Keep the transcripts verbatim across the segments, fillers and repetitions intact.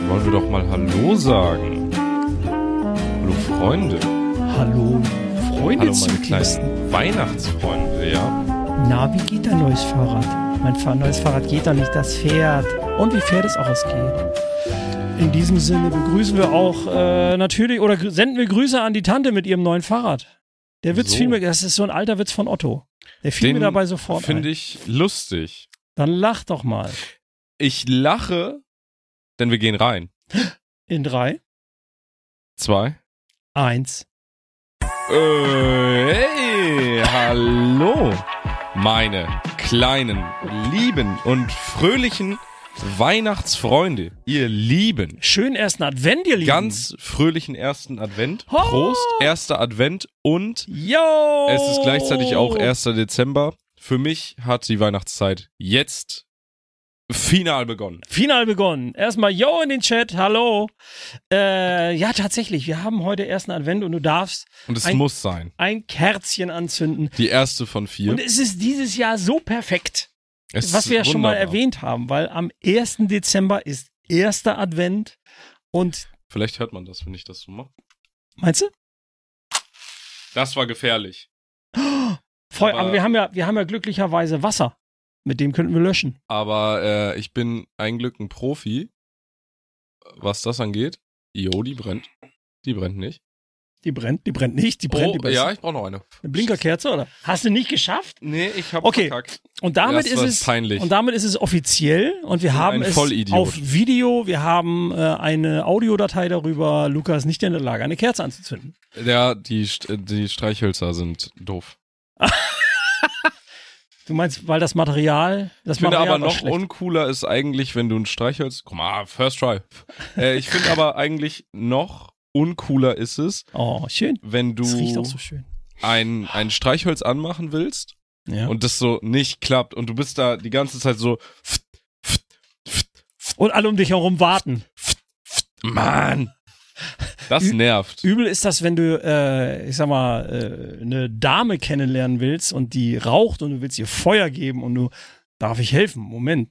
wollen wir doch mal Hallo sagen. Hallo Freunde. Hallo Freunde. Hallo meine kleinen Weihnachtsfreunde, ja. Na, wie geht dein neues Fahrrad? Mein Fahr- neues Fahrrad geht doch nicht, das fährt. Und wie fährt es auch, es geht? In diesem Sinne begrüßen wir auch äh, natürlich, oder gr- senden wir Grüße an die Tante mit ihrem neuen Fahrrad. Der Witz So. fiel mir, das ist so ein alter Witz von Otto. Der fiel mir dabei sofort ein. Finde ich lustig. Dann lach doch mal. Ich lache, denn wir gehen rein. In drei, Zwei. eins. Äh, hey, hallo, meine kleinen, lieben und fröhlichen Weihnachtsfreunde. Ihr Lieben. Schönen ersten Advent, ihr Lieben. Ganz fröhlichen ersten Advent. Ho! Prost, erster Advent und Yo! es ist gleichzeitig auch erster Dezember. Für mich hat die Weihnachtszeit jetzt final begonnen. Final begonnen. Erstmal Yo in den Chat, hallo. Äh, ja, tatsächlich, wir haben heute ersten Advent und du darfst Und es ein, muss sein. ein Kerzchen anzünden. Die erste von vier. Und es ist dieses Jahr so perfekt, Es was ist wir ja schon mal wunderbar. erwähnt haben, weil am ersten Dezember ist erster Advent und, Vielleicht hört man das, wenn ich das so mache. meinst du? Das war gefährlich. Voll, aber, Aber- wir haben ja, wir haben ja glücklicherweise Wasser. Mit dem könnten wir löschen. Aber äh, ich bin ein Glück ein Profi, was das angeht. Jo, die brennt. Die brennt nicht. Die brennt, die brennt nicht, die brennt, oh, die brennt. ja, ich brauche noch eine. Eine Blinkerkerze, oder? Hast du nicht geschafft? Nee, ich hab Okay. verkackt. Und damit Das ist war es peinlich. und damit ist es offiziell und wir bin haben ein es Vollidiot. auf Video, wir haben äh, eine Audiodatei darüber. Lukas ist nicht in der Lage, eine Kerze anzuzünden. Ja, die, St- die Streichhölzer sind doof. Du meinst, weil das Material, das Ich finde Material aber war noch schlecht. uncooler ist eigentlich, wenn du ein Streichholz... Guck mal, first try. äh, ich finde aber eigentlich noch uncooler ist es, Oh, schön. wenn du Das riecht auch so schön. ein, ein Streichholz anmachen willst Ja. Und, und das so nicht klappt und du bist da die ganze Zeit so... alle um dich herum warten. Mann! Das Ü- nervt. Übel ist das, wenn du, äh, ich sag mal, äh, eine Dame kennenlernen willst und die raucht und du willst ihr Feuer geben und du, darf ich helfen? Moment.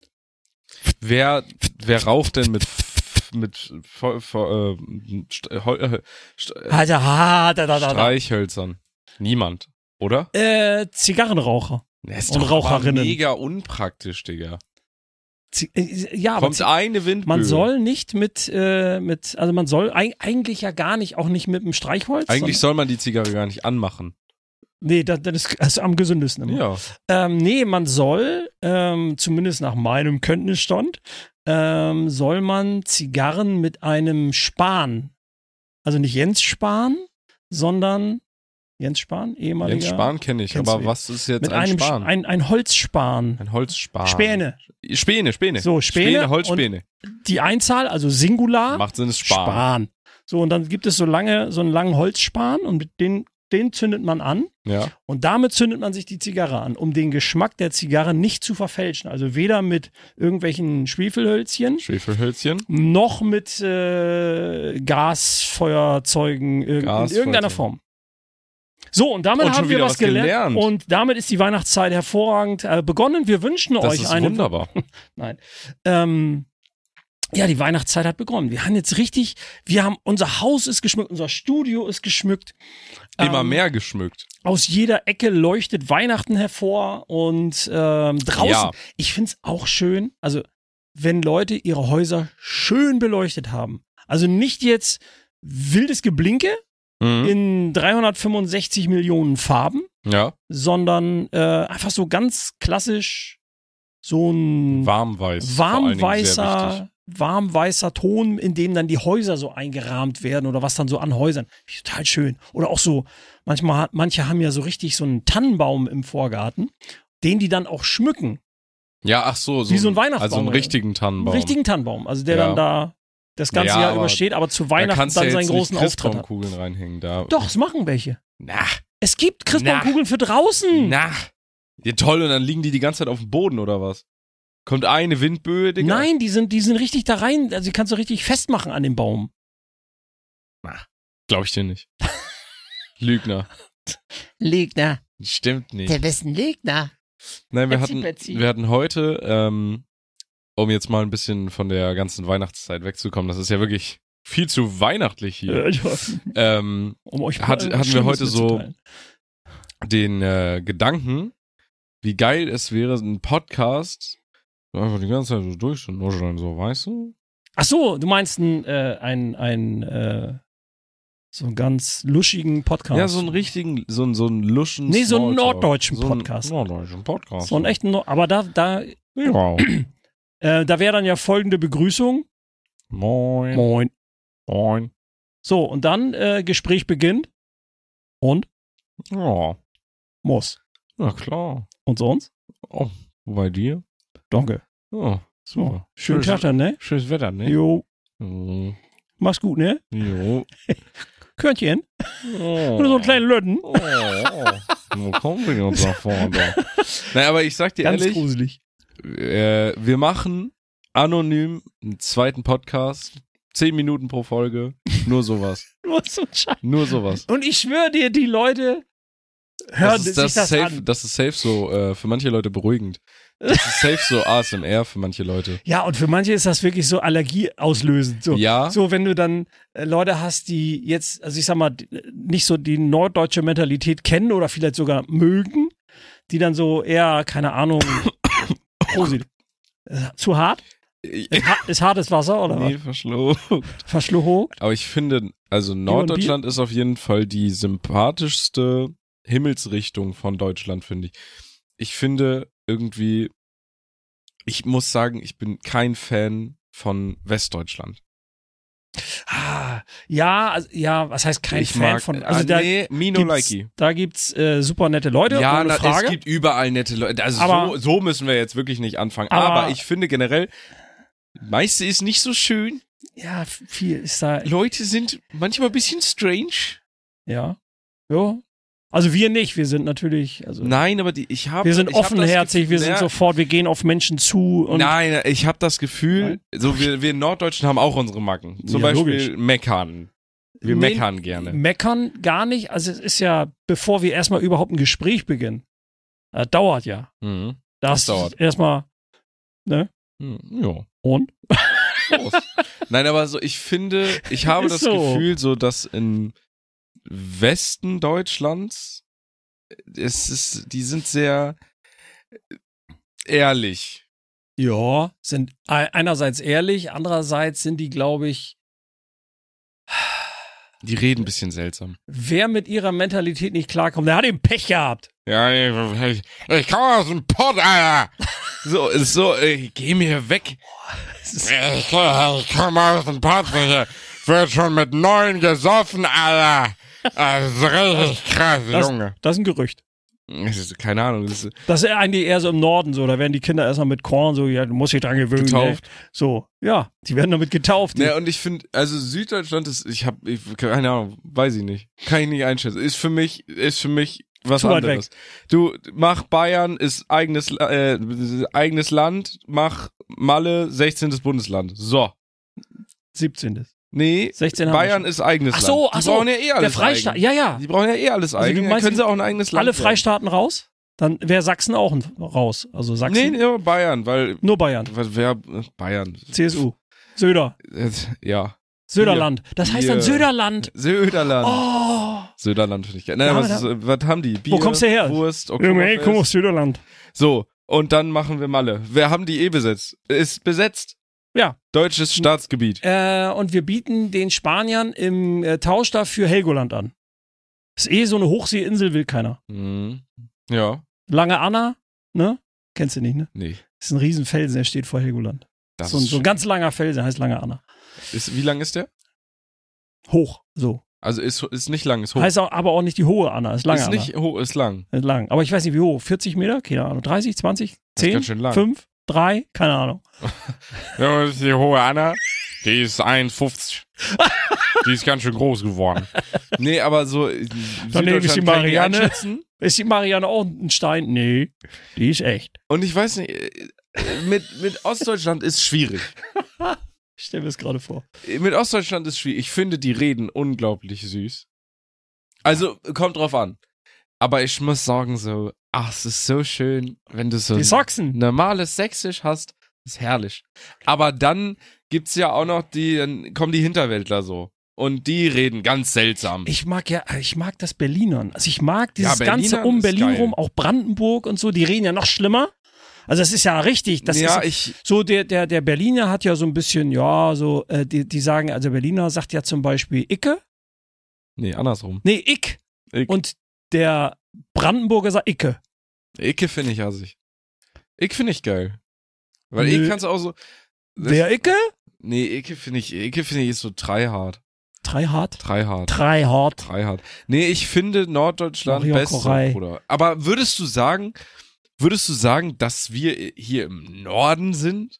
Wer, wer raucht denn mit mit vo- vo- äh, St- Hol- äh, St- äh, Alter, ha, da, da, da, da. Streichhölzern? Niemand, oder? Äh, Zigarrenraucher. Das Und Raucherinnen. aber mega unpraktisch, Digga. Zi äh, ja, aber Kommt Zi eine Windböe. man soll nicht mit, äh, mit, also man soll eig eigentlich ja gar nicht, auch nicht mit dem Streichholz. Eigentlich sondern, soll man die Zigarre gar nicht anmachen. nee, das, das ist, das ist am gesündesten immer. Ja. Ähm, nee, man soll, ähm, zumindest nach meinem Kenntnisstand, ähm, soll man Zigarren mit einem Spahn, also nicht Jens Spahn, sondern Jens Spahn, ehemaliger. Jens Spahn kenne ich, Kennst aber du ihn? was ist jetzt mit ein einem Spahn? Sch- ein, ein Holzspan. ein Holzspan. Späne. Späne, Späne. So, Späne Späne, Holzspäne. Die Einzahl, also Singular, Macht Sinn, ist Span. Span. So, und dann gibt es so lange, so einen langen Holzspan und mit den, den zündet man an. Ja. Und damit zündet man sich die Zigarre an, um den Geschmack der Zigarre nicht zu verfälschen. Also weder mit irgendwelchen Schwefelhölzchen, Schwefelhölzchen. noch mit äh, Gasfeuerzeugen irg Gasfeuerzeugen. in irgendeiner Form. So, und damit Und schon haben wir wieder was was gelernt. gelernt. Und damit ist die Weihnachtszeit hervorragend äh, begonnen. Wir wünschen Das euch ist eine wunderbar. Nein. Ähm, ja, die Weihnachtszeit hat begonnen. Wir haben jetzt richtig, wir haben, unser Haus ist geschmückt, unser Studio ist geschmückt. Immer Ähm, mehr geschmückt. Aus jeder Ecke leuchtet Weihnachten hervor und ähm, draußen, Ja. ich find's auch schön, also wenn Leute ihre Häuser schön beleuchtet haben. Also nicht jetzt wildes Geblinke Mhm. in dreihundertfünfundsechzig Millionen Farben, Ja. sondern äh, einfach so ganz klassisch so ein Warmweiß. vor allen Dingen sehr wichtig. warmweißer, warmweißer Ton, in dem dann die Häuser so eingerahmt werden oder was dann so an Häusern. Total schön. Oder auch so, manchmal hat, manche haben ja so richtig so einen Tannenbaum im Vorgarten, den die dann auch schmücken. Ja, ach so. Wie so ein Weihnachtsbaum, Also einen ja. richtigen Einen Tannenbaum. richtigen Tannenbaum. Also der Ja. dann da das ganze Ja, Jahr aber übersteht, aber zu Da Weihnachten kannst dann du ja seinen jetzt großen nicht Auftritt hat. Christbaumkugeln reinhängen. Da. Doch, es machen welche. Na, Es gibt Christbaumkugeln für draußen. na. Ja, toll, und dann liegen die die ganze Zeit auf dem Boden, oder was? Kommt eine Windböe, Digga? Nein, die sind, die sind richtig da rein. Also die kannst du richtig festmachen an dem Baum. Glaub ich dir nicht. Lügner. Lügner. Stimmt nicht. Der besten Lügner. Nein, wir Betsy, hatten, Betsy. wir hatten heute ähm, um jetzt mal ein bisschen von der ganzen Weihnachtszeit wegzukommen, das ist ja wirklich viel zu weihnachtlich hier. Äh, ja. Ähm, Um euch hat, mal hatten wir Schlimmes heute so mitzuteilen. den äh, Gedanken, wie geil es wäre, ein Podcast einfach die ganze Zeit so durchzunuscheln, so, weißt du? Ach so, du meinst ein, äh, ein, ein äh, so einen ganz luschigen Podcast. Ja, so einen richtigen, so einen, so einen luschen Nee, so einen Smalltalk. norddeutschen so einen Podcast. norddeutschen Podcast. So einen echten, Nord- aber da, da, Ja. äh, da wäre dann ja folgende Begrüßung. Moin. Moin. Moin. So, und dann äh, Gespräch beginnt. Und? Ja. Muss. Na klar. Und sonst? Oh, bei dir? Danke. Ja, So, super. schönen Schönes- Tag dann, ne? Schönes Wetter, ne? Jo, Jo. mach's gut, ne? Jo. Körnchen. Oh. Oder so einen kleinen Lötten. Oh, oh. Wo kommen wir uns nach vorne da? Naja, aber ich sag dir Ganz ehrlich, gruselig. äh, wir machen anonym einen zweiten Podcast, zehn Minuten pro Folge, nur sowas. Nur so ein Scheiß. Nur sowas. Und ich schwöre dir, die Leute hören Das ist, sich das, das ist safe, an. das ist safe so äh, für manche Leute beruhigend. Das ist safe so A S M R für manche Leute. Ja, und für manche ist das wirklich so Allergie auslösend. So, Ja. so wenn du dann äh, Leute hast, die jetzt, also ich sag mal, die- nicht so die norddeutsche Mentalität kennen oder vielleicht sogar mögen, die dann so eher, keine Ahnung, Prosit. Äh, zu hart? Ist, ha ist hartes Wasser oder Nee, verschluckt. was? Verschluckt? Aber ich finde, also Norddeutschland ist auf jeden Fall die sympathischste Himmelsrichtung von Deutschland, finde ich. Ich finde irgendwie, ich muss sagen, ich bin kein Fan von Westdeutschland. Ah, ja, also, ja, was heißt kein ich Fan mag, von, also ah, da nee, me no gibt's, likey. da gibt's äh, super nette Leute, Ja, ohne na, Frage. es gibt überall nette Leute. Also Aber- so, so müssen wir jetzt wirklich nicht anfangen. Aber- Aber, ich finde generell, meiste ist nicht so schön. Ja, viel ist da, Leute sind manchmal ein bisschen strange. ja. Ja. Also wir nicht, wir sind natürlich, also Nein, aber die, ich habe wir sind ich hab offenherzig, das wir Gefühl- sind Ja, sofort, wir gehen auf Menschen zu und Nein, ich habe das Gefühl, so wir, wir Norddeutschen haben auch unsere Macken. Zum Ja, Beispiel logisch. meckern. Wir Nee, meckern gerne. meckern gar nicht. Also es ist ja, bevor wir erstmal überhaupt ein Gespräch beginnen, das dauert ja. Mhm. Das, Das dauert. erstmal, ne? Hm, ja. Und? Los. Nein, aber so, ich finde, ich habe Ist das so. Gefühl, so dass im Westen Deutschlands es ist, die sind sehr ehrlich. Ja, sind ei- einerseits ehrlich, andererseits sind die, glaube ich, Die reden ein bisschen seltsam. wer mit ihrer Mentalität nicht klarkommt, der hat eben Pech gehabt. Ja, ich, ich komme aus dem Pott, Alter. So, ist so, ey, geh mir weg. Ich, ich komme aus dem Pott, ich wird schon mit neun gesoffen, Alter. Das ist richtig krass, Das, Junge. das ist ein Gerücht. Das ist, keine Ahnung, das ist Das ist eigentlich eher so im Norden so, da werden die Kinder erstmal mit Korn so, ja, du musst dich dran gewöhnen. Getauft. Ne? So, ja, die werden damit getauft. Die, Ja, und ich finde, also Süddeutschland ist, ich habe, ich, keine Ahnung, weiß ich nicht, kann ich nicht einschätzen. Ist für mich, ist für mich was Zu weit anderes. Du mach Bayern ist eigenes, äh, eigenes Land, mach Malle sechzehntes Bundesland. So, siebzehn. nee, sechzehn haben wir Bayern schon. ist eigenes Ach so, Land. ach Die so, brauchen ja eh alles der Freistaat, eigen. ja, ja. Die brauchen ja eh alles Also du eigen. Dann meinst, können sie auch ein eigenes Land Alle werden. Freistaaten raus? Dann wäre Sachsen auch ein- raus. Also Sachsen, Nee, nur Bayern, weil nur Bayern. wer Bayern. C S U. Söder. Äh, Ja. Söderland. Das heißt dann Hier. Söderland. Söderland. Oh. Söderland finde ich geil. Nein, Ja, was, aber ist, was haben die? Bier, Wo kommst du her? Wurst, Junge, hey, komm aus Oktoberfest. Söderland. So, und dann machen wir Malle. Wer haben die eh besetzt? Ist besetzt. Ja. Deutsches Staatsgebiet. Äh, und wir bieten den Spaniern im äh, Tausch dafür Helgoland an. Ist eh so eine Hochseeinsel, will keiner. Mhm. Ja, Lange Anna, ne? Kennst du nicht, ne? nee. Ist ein Riesenfelsen, der steht vor Helgoland. Das So, ein- ist, so ein ganz langer Felsen, heißt Lange Anna. ist Wie lang ist der? Hoch, so. Also ist, ist nicht lang, ist hoch. Heißt auch, aber auch nicht die hohe Anna, ist lange ist nicht hoch, ist lang. Anna. Ist lang. Aber ich weiß nicht, wie hoch. vierzig Meter? Keine Ahnung. dreißig, zwanzig, Das ist zehn, ganz schön lang. fünf, drei? Keine Ahnung. Ja, das ist die hohe Anna. Die ist eins fünfzig. Die ist ganz schön groß geworden. Nee, aber so äh, Daneben ist die Süddeutschland kann ich nicht Marianne. einschätzen. Ist die Marianne auch ein Stein? Nee, die ist echt. Und ich weiß nicht, äh, mit, mit Ostdeutschland ist schwierig. Ich stell mir das gerade vor. Mit Ostdeutschland ist schwierig. Ich finde, die reden unglaublich süß. Also, kommt drauf an. Aber ich muss sagen so, ach, es ist so schön, wenn du so Die Sachsen. normales Sächsisch hast, ist herrlich. Aber dann gibt's ja auch noch die, dann kommen die Hinterwäldler so. Und die reden ganz seltsam. Ich mag ja, ich mag das Berlinern. Also ich mag dieses Ja, Ganze Berlinern um ist Berlin geil. rum, auch Brandenburg und so, die reden ja noch schlimmer. Also das ist ja richtig. Das ja, ist ich, so, der, der, der Berliner hat ja so ein bisschen, ja, so, äh, die, die sagen, also Berliner sagt ja zum Beispiel Icke. nee, andersrum. Nee, Ick. Ich, Und der Brandenburger sagt Icke. Icke finde ich assig. Ick finde ich geil. Weil Nö. Ick kannst du auch so, Wer Icke? nee, Icke finde ich, Icke finde ich ist so tryhard. Drei hart. Tryhard. Drei hart. Tryhard. Nee, ich finde Norddeutschland Maria besser, Koray. Bruder. Aber würdest du sagen, würdest du sagen, dass wir hier im Norden sind?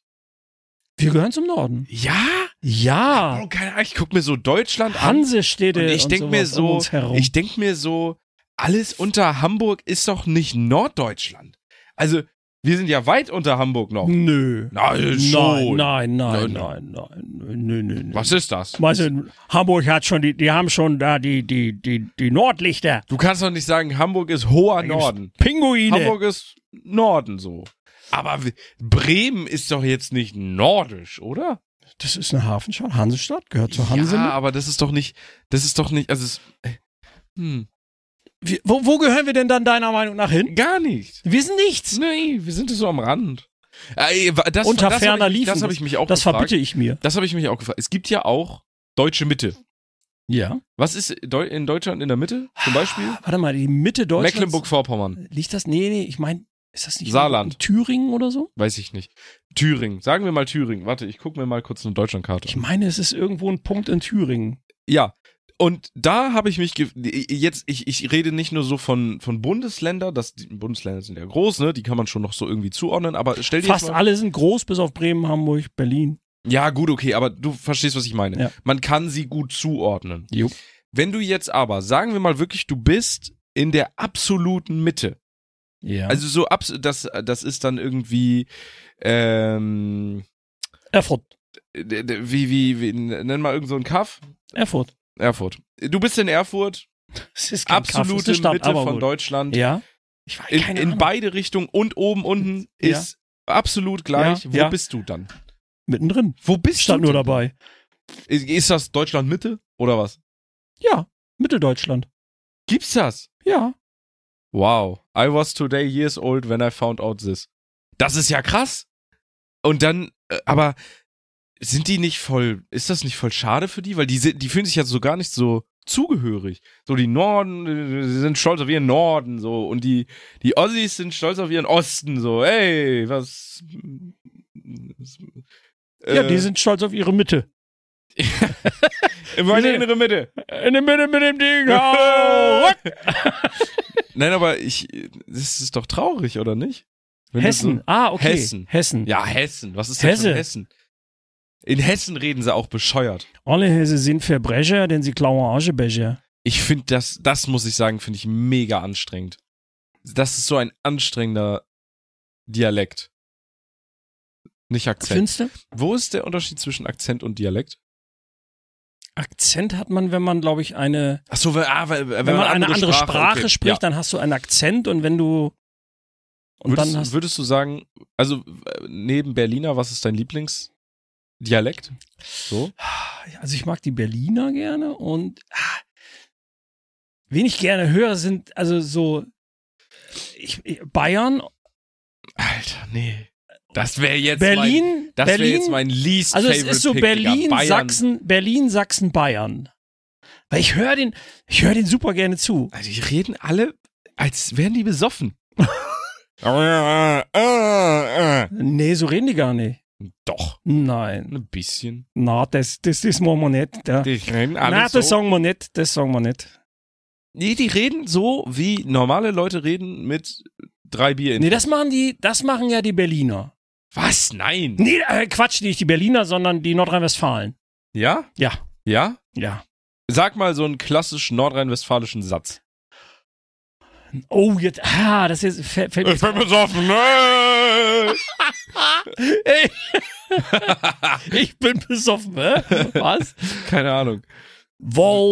Wir gehören zum Norden. Ja? Ja. Oh, keine Ahnung, ich guck mir so Deutschland an. Hansestädte Und ich und denk mir sowas um so, uns herum. ich denk mir so, alles unter Hamburg ist doch nicht Norddeutschland. Also, wir sind ja weit unter Hamburg noch. Nö. Na, Nein, schon. nein, nein, Nein, nein, nein, nö, nö, nö. Was ist das? Weißt du, Hamburg hat schon, die, die haben schon da die, die, die, die Nordlichter. Du kannst doch nicht sagen, Hamburg ist hoher Da gibt's Norden. Pinguine. Hamburg ist Norden so. Aber w- Bremen ist doch jetzt nicht nordisch, oder? Das ist eine Hafenstadt, Hansestadt, gehört zur Hanse. Ja, aber das ist doch nicht, das ist doch nicht, also es, äh, hm, Wir, wo, wo gehören wir denn dann deiner Meinung nach hin? gar nicht. Wir sind nichts. Nee, wir sind so am Rand. Äh, das, Unter das ferner hab ich, Liefen. Das habe ich mich auch Das gefragt. verbitte ich mir. Das habe ich mich auch gefragt. Es gibt ja auch deutsche Mitte. Ja. Was ist Deu- in Deutschland in der Mitte zum Beispiel? Warte mal, die Mitte Deutschlands. Mecklenburg-Vorpommern. Liegt das? Nee, nee, ich meine, ist das nicht Saarland. in Thüringen oder so? Weiß ich nicht. Thüringen. Sagen wir mal Thüringen. Warte, ich gucke mir mal kurz eine Deutschlandkarte Ich an. meine, es ist irgendwo ein Punkt in Thüringen. Ja. Und da habe ich mich ge jetzt ich ich rede nicht nur so von von Bundesländer, das die Bundesländer sind ja groß, ne, die kann man schon noch so irgendwie zuordnen, aber stell dir Fast jetzt mal, alle sind groß, bis auf Bremen, Hamburg, Berlin. ja, gut, okay, aber du verstehst, was ich meine. Ja. Man kann sie gut zuordnen. Jo. Wenn du jetzt aber, sagen wir mal wirklich, du bist in der absoluten Mitte. Ja. Also so abs das das ist dann irgendwie ähm Erfurt. d- d- wie wie, wie nenn mal irgend so ein Kaff. Erfurt. Erfurt. Du bist in Erfurt, Das ist kein Kaff, das ist absolute eine Stadt, Mitte aber von gut. Deutschland. Ja. Ich weiß In, keine in Ahnung. beide Richtungen und oben, unten Ja. ist absolut gleich. Ja, Wo ja. bist du dann? Mittendrin. Wo bist Stand du nur denn? dabei. Ist, ist das Deutschland Mitte oder was? Ja. Mitteldeutschland. Gibt's das? Ja. Wow. I was today years old when I found out this. Das ist ja krass. Und dann, äh, aber sind die nicht voll, ist das nicht voll schade für die? Weil die sind, die fühlen sich ja so gar nicht so zugehörig. So die Norden, äh, sie sind stolz auf ihren Norden, so. Und die, die Ossis sind stolz auf ihren Osten, so. Ey, was, Ja, äh, die sind stolz auf ihre Mitte. in meine die- innere Mitte. In der Mitte mit dem Ding. Hau! Nein, aber ich, das ist doch traurig, oder nicht? Wenn du Hessen. Ah, okay. Hessen. Hessen. Ja, Hessen. Was ist denn Hesse. schon Hessen? In Hessen reden sie auch bescheuert. Alle Hesse sind Verbrecher, denn sie klauen Aschebecher. Ich finde das, das muss ich sagen, finde ich mega anstrengend. Das ist so ein anstrengender Dialekt. Nicht Akzent. Findest du? Wo ist der Unterschied zwischen Akzent und Dialekt? Akzent hat man, wenn man, glaube ich, eine, Ach so, weil, ah, weil, wenn, wenn man eine andere Sprache, okay. spricht, Ja. dann hast du einen Akzent und wenn du und Würdest, dann hast würdest du sagen, also äh, neben Berliner, was ist dein Lieblingsdialekt? So? also ich mag die Berliner gerne und ah, wen ich gerne höre, sind also so ich, ich, Bayern, Alter, nee. Das wäre jetzt Berlin, mein, das wäre Berlin, jetzt mein least also es favorite ist so Pick, Berlin, Digga. Bayern. Sachsen, Berlin, Sachsen, Bayern. Weil ich höre den, ich höre den super gerne zu. Also die reden alle, als wären die besoffen. Nee, so reden die gar nicht. Doch, Nein. ein bisschen. Na, das, das, das machen wir nicht. Ja. Die reden alle Na, so. das sagen wir nicht, das sagen wir nicht. Nee, die reden so, wie normale Leute reden mit drei Bier in Nee, das machen die, das machen ja die Berliner. Was? Nein. Nee, äh, Quatsch, nicht die Berliner, sondern die Nordrhein-Westfalen. Ja? Ja, Ja? ja. Sag mal so einen klassischen nordrhein-westfälischen Satz. Oh, jetzt, ah, das ist, fällt, fällt bin besoffen, ne? Ey. Ich bin besoffen, hä? Was? Keine Ahnung. Woll,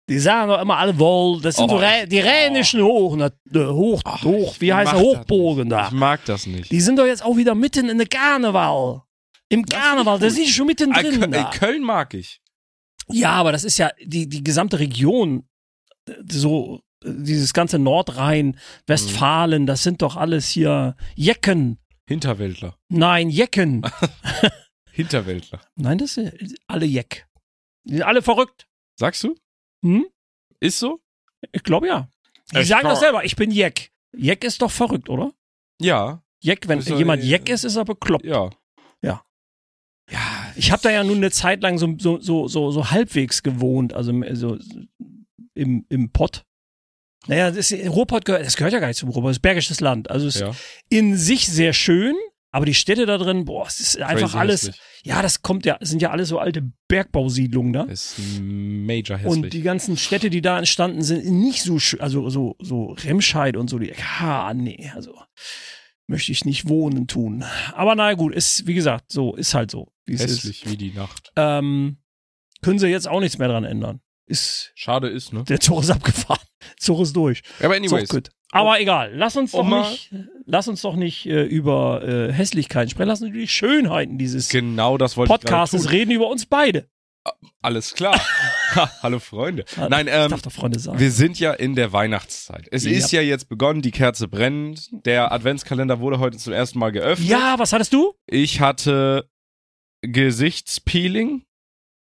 Die sagen doch immer alle wohl, das sind Oh, so Rä die rheinischen Hoch, ne, Hoch, Ach, Hoch, wie ich heißt mag der, das Hochburgen nicht. da. Ich mag das nicht. Die sind doch jetzt auch wieder mitten in der Karneval. Im Das Karneval, ist da gut. sind die schon mitten Ah, drin. Köln, da. ey, Köln mag ich. Ja, aber das ist ja die, die gesamte Region, äh, so, äh, dieses ganze Nordrhein, Westfalen, das sind doch alles hier Jecken. Hinterwäldler. Nein, Jecken. Hinterwäldler. Nein, das sind alle Jeck. Die sind alle verrückt. Sagst du? Hm? Ist so? Ich glaube ja. Die Ich sagen glaub- doch selber, ich bin Jeck. Jeck ist doch verrückt, oder? Ja. Jeck, wenn Ist doch, jemand äh, Jeck ist, ist er bekloppt. Ja. Ja. Ja. Ich habe da ja nun eine Zeit lang so, so, so, so, so halbwegs gewohnt, also so im, im Pott. Naja, das ist, Ruhrpott gehört, das gehört ja gar nicht zum Ruhrpott, das ist bergisches Land. Also es ist Ja. in sich sehr schön, aber die Städte da drin, boah, es ist einfach Crazy alles, hässlich. ja, das kommt ja, es sind ja alles so alte Bergbausiedlungen da. Ist major hässlich. Und die ganzen Städte, die da entstanden sind, nicht so schön, also so, so Remscheid und so, die, ja, nee, also möchte ich nicht wohnen tun. Aber naja, gut, ist, wie gesagt, so, ist halt so, wie es ist. hässlich wie die Nacht. Ähm, können sie jetzt auch nichts mehr dran ändern. Ist, Schade ist, ne? der Zug ist abgefahren. Zug ist durch. Aber Ist auch anyways. gut. Aber egal, lass uns doch Oma- nicht, lass uns doch nicht äh, über äh, Hässlichkeiten sprechen, lass uns über die Schönheiten dieses Genau das wollte ich Podcasts gerade tun. reden, über uns beide. Alles klar. Ha, hallo Freunde. Nein, Ich ähm, darf doch Freunde sagen. wir sind ja in der Weihnachtszeit. Es Ja. ist ja jetzt begonnen, die Kerze brennt. Der Adventskalender wurde heute zum ersten Mal geöffnet. Ja, was hattest du? Ich hatte Gesichtspeeling,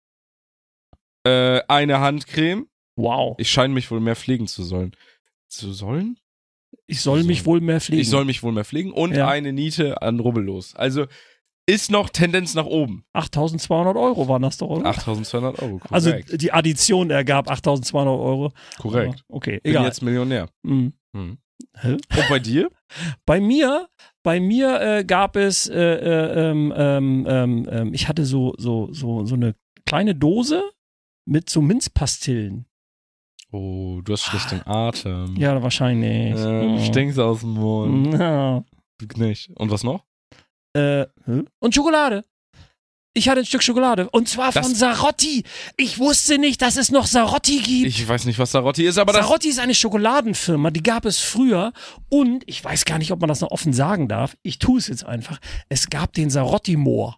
äh, eine Handcreme. Wow. Ich scheine mich wohl mehr pflegen zu sollen. Zu sollen? Ich soll mich wohl mehr pflegen. Ich soll mich wohl mehr pflegen und Ja. eine Niete an Rubbellos. Also ist noch Tendenz nach oben. achttausendzweihundert Euro waren das doch, oder? achttausendzweihundert Euro, korrekt. Also die Addition ergab achttausendzweihundert Euro. korrekt. Aber okay, Bin egal. jetzt Millionär. Mhm. Hm. Hä? Und bei dir? Bei mir, bei mir äh, gab es, äh, äh, ähm, ähm, ähm, ähm, ich hatte so, so, so, so eine kleine Dose mit so Minzpastillen. Oh, du hast schlechten Atem. Ja, wahrscheinlich. Äh, du Oh. stinkst aus dem Mund. Ja. Nicht. Und was noch? Äh, hä? Und Schokolade. Ich hatte ein Stück Schokolade. Und zwar Das- von Sarotti. Ich wusste nicht, dass es noch Sarotti gibt. Ich weiß nicht, was Sarotti ist, aber das... Sarotti ist eine Schokoladenfirma, die gab es früher. Und ich weiß gar nicht, ob man das noch offen sagen darf. Ich tue es jetzt einfach. Es gab den Sarotti-Moor.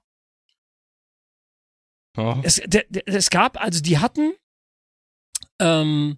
Oh. Es, der, der, es gab, also die hatten, ähm,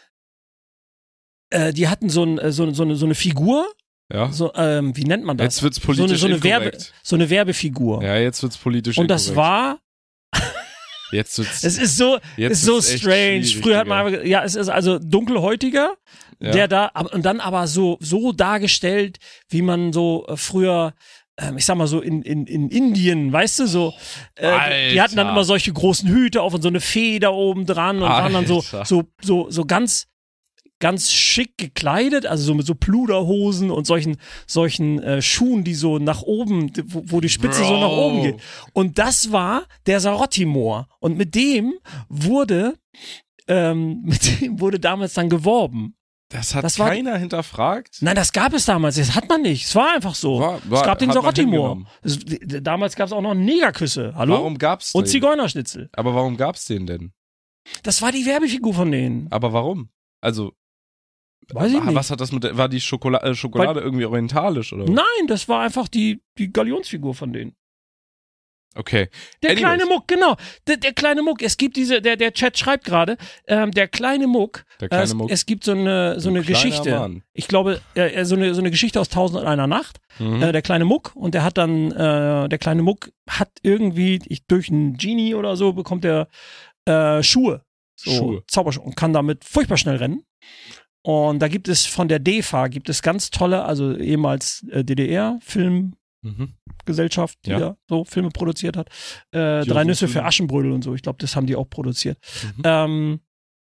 äh, die hatten so, ein, äh, so, so, eine, so eine Figur, Ja. so, ähm, wie nennt man das? Jetzt wird's so eine, politisch so eine, Werbe, inkorrekt. so eine Werbefigur. Ja, jetzt wird's politisch Und das inkorrekt. war, Jetzt wird's... es ist so, jetzt ist so wird's echt strange. schwierig, Früher hat Digga. man einfach, ja, es ist also dunkelhäutiger, Ja. der da, aber- und dann aber so, so dargestellt, wie man so äh, früher, ähm, ich sag mal so in, in, in Indien, weißt du, so, äh, die hatten dann Alter. immer solche großen Hüte auf und so eine Feder oben dran und waren dann so, Alter. so, so, so ganz, ganz schick gekleidet, also so mit so Pluderhosen und solchen, solchen äh, Schuhen, die so nach oben, wo, wo die Spitze so Bro. nach oben geht. Und das war der Sarotti-Moor. Und mit dem wurde, ähm, mit dem wurde damals dann geworben. Das hat Das war- keiner hinterfragt? Nein, das gab es damals. Das hat man nicht. Es war einfach so. War- war- es gab den hat man Sarotti-Moor. hingenommen. Es- d- Damals gab es auch noch Negerküsse. Hallo? Warum gab's den? Und Zigeunerschnitzel. Aber warum gab's den denn? Das war die Werbefigur von denen. Aber warum? Also, Weiß ich ah, nicht. was hat das mit der, war die Schokola äh, Schokolade irgendwie orientalisch oder? Nein, das war einfach die, die Galionsfigur von denen. Okay. Der Anyways. kleine Muck, genau. Der, der kleine Muck. Es gibt diese, der, der Chat schreibt gerade, ähm, der kleine Muck. Der äh, kleine es, Muck. es gibt so eine, so Ein eine kleiner Geschichte. Mann. Ich glaube, äh, so, eine, so eine Geschichte aus Tausend und einer Nacht. Mhm. Äh, der kleine Muck. Und der hat dann, äh, der kleine Muck hat irgendwie, ich, durch einen Genie oder so, bekommt er äh, Schuhe. So, Schuhe. Zauberschuhe. Und kann damit furchtbar schnell rennen. Und da gibt es von der D E F A, gibt es ganz tolle, also ehemals äh, D D R-Filmgesellschaft, Mhm. die Ja. da so Filme produziert hat. Äh, Die Drei auch Nüsse so für Filme- Aschenbrödel und so. Ich glaube, das haben die auch produziert. Mhm. Ähm,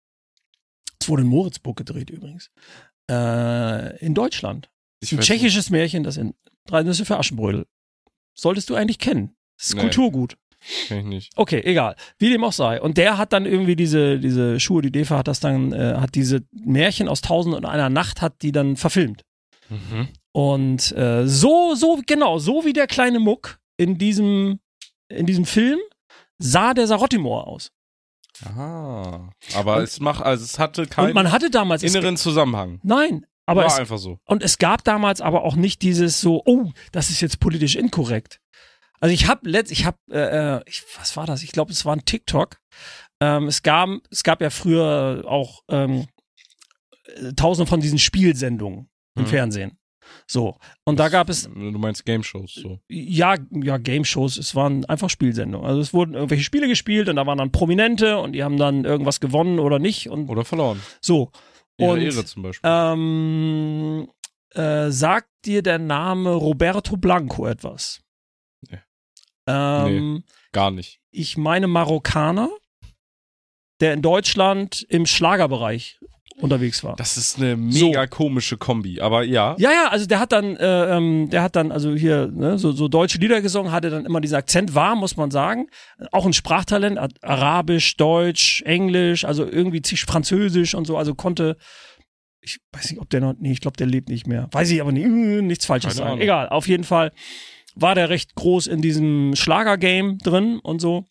es wurde in Moritzburg gedreht übrigens. Äh, in Deutschland. Das Ich ist ein weiß tschechisches Märchen, das in Drei Nüsse für Aschenbrödel. Solltest du eigentlich kennen. Das ist Nee. Kulturgut. nicht, kenn ich nicht. Okay, egal. Wie dem auch sei. Und der hat dann irgendwie diese, diese Schuhe, die D E F A hat das dann, äh, hat diese Märchen aus Tausend und einer Nacht, hat die dann verfilmt. Mhm. Und äh, so, so, genau, so wie der kleine Muck in diesem, in diesem Film sah der Sarotti-Moor aus. Aha. Aber Und- es macht, also es hatte keinen Und man hatte damals es- inneren Zusammenhang. Nein, aber War es, einfach so. und es gab damals aber auch nicht dieses so, oh, das ist jetzt politisch inkorrekt. Also ich habe letzt, ich habe, äh, ich, was war das? Ich glaube, es war ein TikTok. Ähm, es gab, es gab ja früher auch ähm, tausende von diesen Spielsendungen im Mhm. Fernsehen. So, und da gab es, Du meinst Game-Shows, so. ja, ja, Game-Shows, es waren einfach Spielsendungen. Also es wurden irgendwelche Spiele gespielt und da waren dann Prominente und die haben dann irgendwas gewonnen oder nicht und Oder verloren. so. Ihre Und Ehre zum Beispiel. ähm, äh, sagt dir der Name Roberto Blanco etwas? Nee. Ähm, Gar nicht. Ich meine Marokkaner, der in Deutschland im Schlagerbereich unterwegs war. Das ist eine mega komische Kombi, aber ja. Ja, ja, also der hat dann, äh, ähm, der hat dann also hier ne, so, so deutsche Lieder gesungen, hatte dann immer dieser Akzent, war, muss man sagen, auch ein Sprachtalent, hat Arabisch, Deutsch, Englisch, also irgendwie zig Französisch und so, also konnte, ich weiß nicht, ob der noch, nee, ich glaube, der lebt nicht mehr, weiß ich aber nicht, äh, nichts Falsches Keine sagen, Ahnung. egal, auf jeden Fall war der recht groß in diesem Schlager-Game drin und so.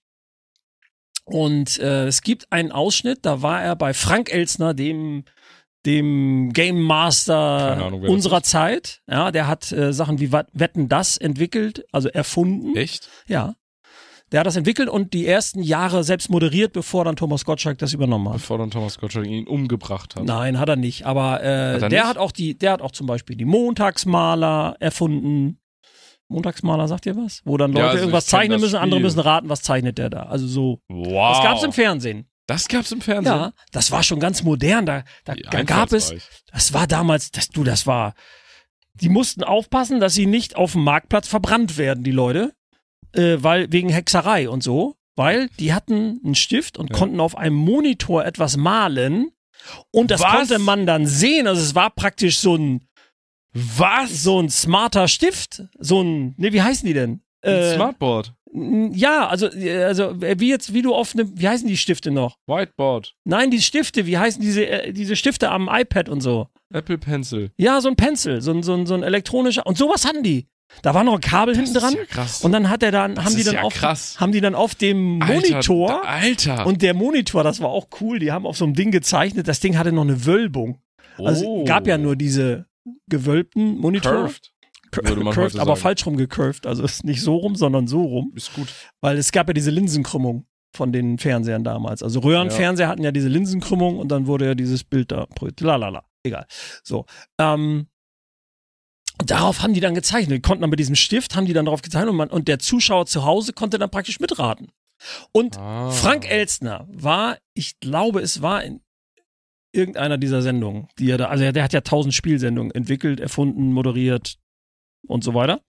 Und äh, es gibt einen Ausschnitt, da war er bei Frank Elstner, dem dem Game Master Keine Ahnung, wer das unserer ist. Zeit. Ja, der hat äh, Sachen wie Wat- Wetten das entwickelt, also erfunden. Echt? Ja. Der hat das entwickelt und die ersten Jahre selbst moderiert, bevor dann Thomas Gottschalk das übernommen hat. Bevor dann Thomas Gottschalk ihn umgebracht hat. Nein, hat er nicht. Aber äh, Hat er der nicht? hat auch die, der hat auch zum Beispiel die Montagsmaler erfunden. Montagsmaler, sagt ihr was? Wo dann Ja, Leute also irgendwas ich kenn zeichnen das müssen, andere Spiel. müssen raten, was zeichnet der da. Also so. Wow. Das gab's im Fernsehen. Das gab's im Fernsehen? Ja, das war schon ganz modern. Da, da, Wie da gab es, einfallsreich. das war damals, das, du, das war, die mussten aufpassen, dass sie nicht auf dem Marktplatz verbrannt werden, die Leute, äh, weil, wegen Hexerei und so, weil die hatten einen Stift und Ja. konnten auf einem Monitor etwas malen und das Was? konnte man dann sehen, also es war praktisch so ein, Was? so ein smarter Stift, so ein, ne, wie heißen die denn? Ein Äh, Smartboard. n- ja, also, äh, also, wie jetzt, wie du auf ne, wie heißen die Stifte noch? Whiteboard. Nein, die Stifte, wie heißen diese, äh, diese Stifte am iPad und so? Apple Pencil. Ja, so ein Pencil, so ein, so ein, so ein elektronischer. Und sowas hatten die. Da war noch ein Kabel hinten dran. Ja krass. Und dann hat er dann, Das haben die ist dann ja auf, krass. haben die dann auf dem Monitor. Alter, Alter. Und der Monitor, das war auch cool, die haben auf so einem Ding gezeichnet. Das Ding hatte noch eine Wölbung. Also Oh. es gab ja nur diese gewölbten Monitor. Curved. würde man Curved, heute aber sagen. falsch rum gecurved. Also es ist nicht so rum, sondern so rum. Ist gut. Weil es gab ja diese Linsenkrümmung von den Fernsehern damals. Also Röhrenfernseher hatten ja diese Linsenkrümmung und dann wurde ja dieses Bild da. Lalala. Egal. So. Ähm, und darauf haben die dann gezeichnet. Die konnten dann mit diesem Stift, haben die dann darauf gezeichnet und, man, und der Zuschauer zu Hause konnte dann praktisch mitraten. Und Ah. Frank Elstner war, ich glaube, es war in irgendeiner dieser Sendungen, die er da, also der hat ja tausend Spielsendungen entwickelt, erfunden, moderiert und so weiter.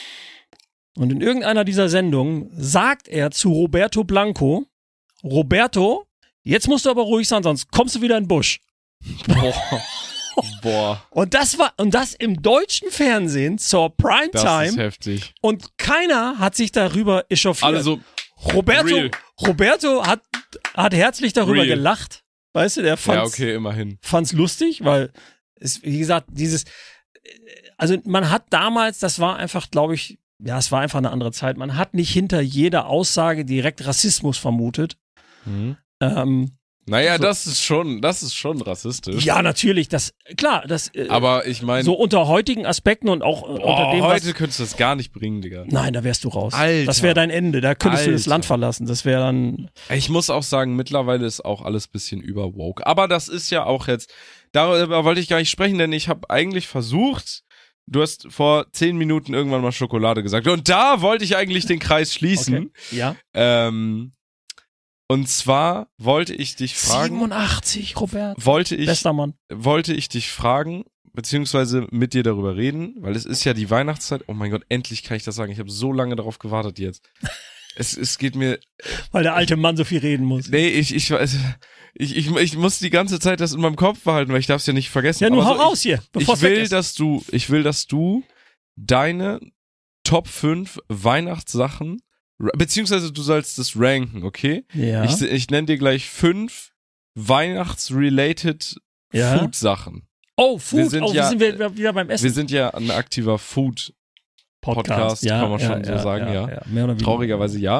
Und in irgendeiner dieser Sendungen sagt er zu Roberto Blanco, Roberto, jetzt musst du aber ruhig sein, sonst kommst du wieder in den Busch. Boah. Boah. Und das war, und das im deutschen Fernsehen zur Das ist Primetime heftig. und keiner hat sich darüber echauffiert. Alle so, Roberto, real. Roberto hat, hat herzlich darüber Real. gelacht. Weißt du, der ja, fand's, okay, immerhin. fand's lustig, weil es, wie gesagt, dieses, also man hat damals, das war einfach, glaube ich, ja, es war einfach eine andere Zeit. Man hat nicht hinter jeder Aussage direkt Rassismus vermutet. Mhm. Ähm, Naja, So. das ist schon, das ist schon rassistisch. ja, natürlich, das, klar, das, äh, Aber ich meine, so unter heutigen Aspekten und auch äh, unter oh, dem, heute was, könntest du das gar nicht bringen, Digga. nein, da wärst du raus. Alter. Das wäre dein Ende. Da könntest du das Alter. Land verlassen. Das wäre dann, Ich muss auch sagen, mittlerweile ist auch alles bisschen über woke. Aber das ist ja auch jetzt, darüber wollte ich gar nicht sprechen, denn ich habe eigentlich versucht, du hast vor zehn Minuten irgendwann mal Schokolade gesagt. Und da wollte ich eigentlich den Kreis schließen. okay. Ja. Ähm, und zwar wollte ich dich fragen, siebenundachtzig, Robert. wollte ich, Bester Mann. wollte ich dich fragen, beziehungsweise mit dir darüber reden, weil es ist ja die Weihnachtszeit. Oh mein Gott, endlich kann ich das sagen. Ich habe so lange darauf gewartet jetzt. Es, es geht mir, Weil der alte Mann so viel reden muss. nee, ich, ich weiß, ich, ich, ich muss die ganze Zeit das in meinem Kopf behalten, weil ich darf es ja nicht vergessen. Ja, nur Aber hau so, raus hier, Ich, bevor ich will, dass du, ich will, dass du deine Top fünf Weihnachtssachen, beziehungsweise du sollst das ranken, okay? Ja. Ich, ich nenne dir gleich fünf Weihnachts-related Ja. Food-Sachen. Oh, Food. Wir sind oh, ja- wir sind wir wieder beim Essen. Wir sind ja ein aktiver Food, Podcast, kann man schon so sagen, ja. Mehr oder weniger. traurigerweise ja.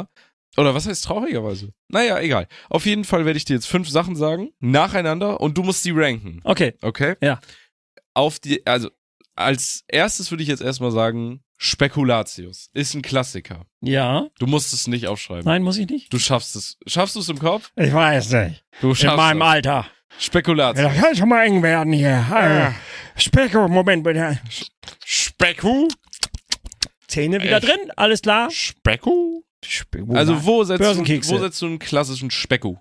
Oder was heißt traurigerweise? Naja, egal. Auf jeden Fall werde ich dir jetzt fünf Sachen sagen, nacheinander, und du musst die ranken. Okay. Okay? Ja. Auf die, also, als erstes würde ich jetzt erstmal sagen, Spekulatius ist ein Klassiker. Ja. Du musst es nicht aufschreiben. Nein, muss ich nicht? Du schaffst es. Schaffst du es im Kopf? Ich weiß nicht. Du schaffst In meinem es. Alter. Spekulatius. Das kann schon mal eng werden hier. Ja. Specko, Moment bitte. Speku? Zähne wieder Echt? drin, alles klar? Speku? Speku. Also wo setzt, du, Börsenkekse. wo setzt du einen klassischen Speku?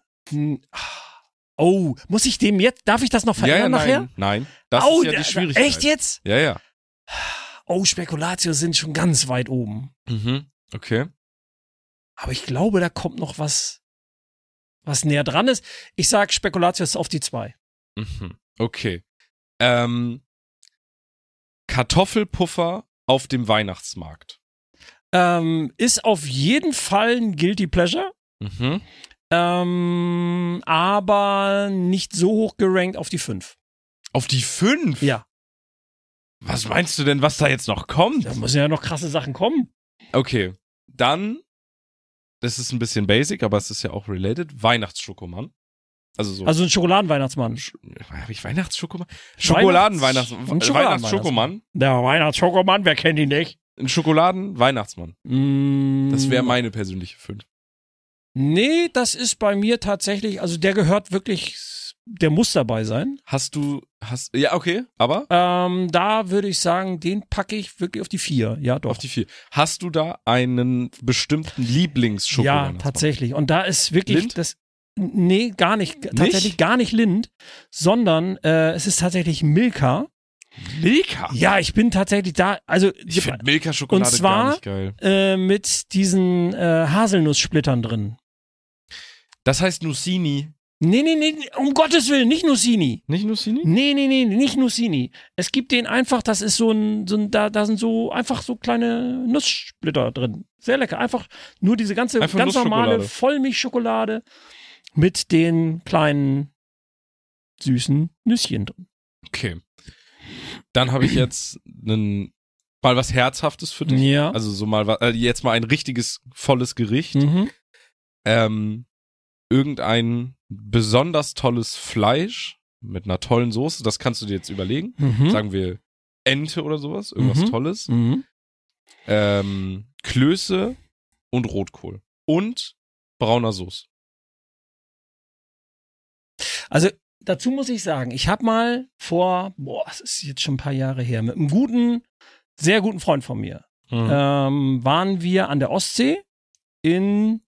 Oh, muss ich dem jetzt, darf ich das noch verändern ja, nachher? nein, nein. Das oh, ist ja die da- Schwierigkeit. Echt jetzt? Ja, ja. Oh, Spekulatius sind schon ganz weit oben. Mhm. Okay. Aber ich glaube, da kommt noch was, was näher dran ist. Ich sag Spekulatius auf die zwei. Mhm. Okay. Ähm, Kartoffelpuffer auf dem Weihnachtsmarkt. Ähm, ist auf jeden Fall ein Guilty Pleasure. Mhm. Ähm, aber nicht so hoch gerankt auf die fünf. Auf die fünf? Ja. Was meinst du denn, was da jetzt noch kommt? Da müssen ja noch krasse Sachen kommen. Okay. Dann, das ist ein bisschen basic, aber es ist ja auch related, Weihnachtsschokomann. Also so. Also ein Schokoladenweihnachtsmann. Habe ich Weihnachtsschokomann? Schokoladen-Weihnachts- Ein Schokoladenweihnachtsmann. Weihnachtsschokomann? Der Weihnachtsschokomann, wer kennt ihn nicht? Ein Schokoladen-Weihnachtsmann. Mm, Das wäre meine persönliche fünf. Nee, das ist bei mir tatsächlich, also der gehört wirklich, der muss dabei sein. Hast du, hast, ja, okay, aber Ähm, da würde ich sagen, den packe ich wirklich auf die vier. Ja, doch. auf die vier. Hast du da einen bestimmten Lieblingsschokoladen? Ja, tatsächlich. Und da ist wirklich Lind? das. Nee, gar nicht. Tatsächlich gar nicht Lind, sondern äh, es ist tatsächlich Milka. Milka? Ja, ich bin tatsächlich da. Also Ich finde Milka-Schokolade Und zwar- gar nicht geil. äh, mit diesen äh, Haselnusssplittern drin. Das heißt Nussini. Nee, nee, nee, um Gottes Willen, nicht Nussini. Nicht Nussini? Nee, nee, nee, nicht Nussini. Es gibt den einfach, das ist so ein, so ein da, da sind so einfach so kleine Nusssplitter drin. Sehr lecker. Einfach nur diese ganze, Einfach ganz normale Nussschokolade. Vollmilchschokolade mit den kleinen süßen Nüsschen drin. Okay. Dann habe ich jetzt einen, mal was Herzhaftes für dich. Ja. Also so mal, wa- äh, jetzt mal ein richtiges, volles Gericht. Mhm. Ähm, irgendein besonders tolles Fleisch mit einer tollen Soße, das kannst du dir jetzt überlegen. Mhm. Sagen wir Ente oder sowas, irgendwas Mhm. Tolles. Mhm. Ähm, Klöße und Rotkohl. Und brauner Soße. Also dazu muss ich sagen, ich habe mal vor, boah, es ist jetzt schon ein paar Jahre her, mit einem guten, sehr guten Freund von mir, Mhm. ähm, waren wir an der Ostsee in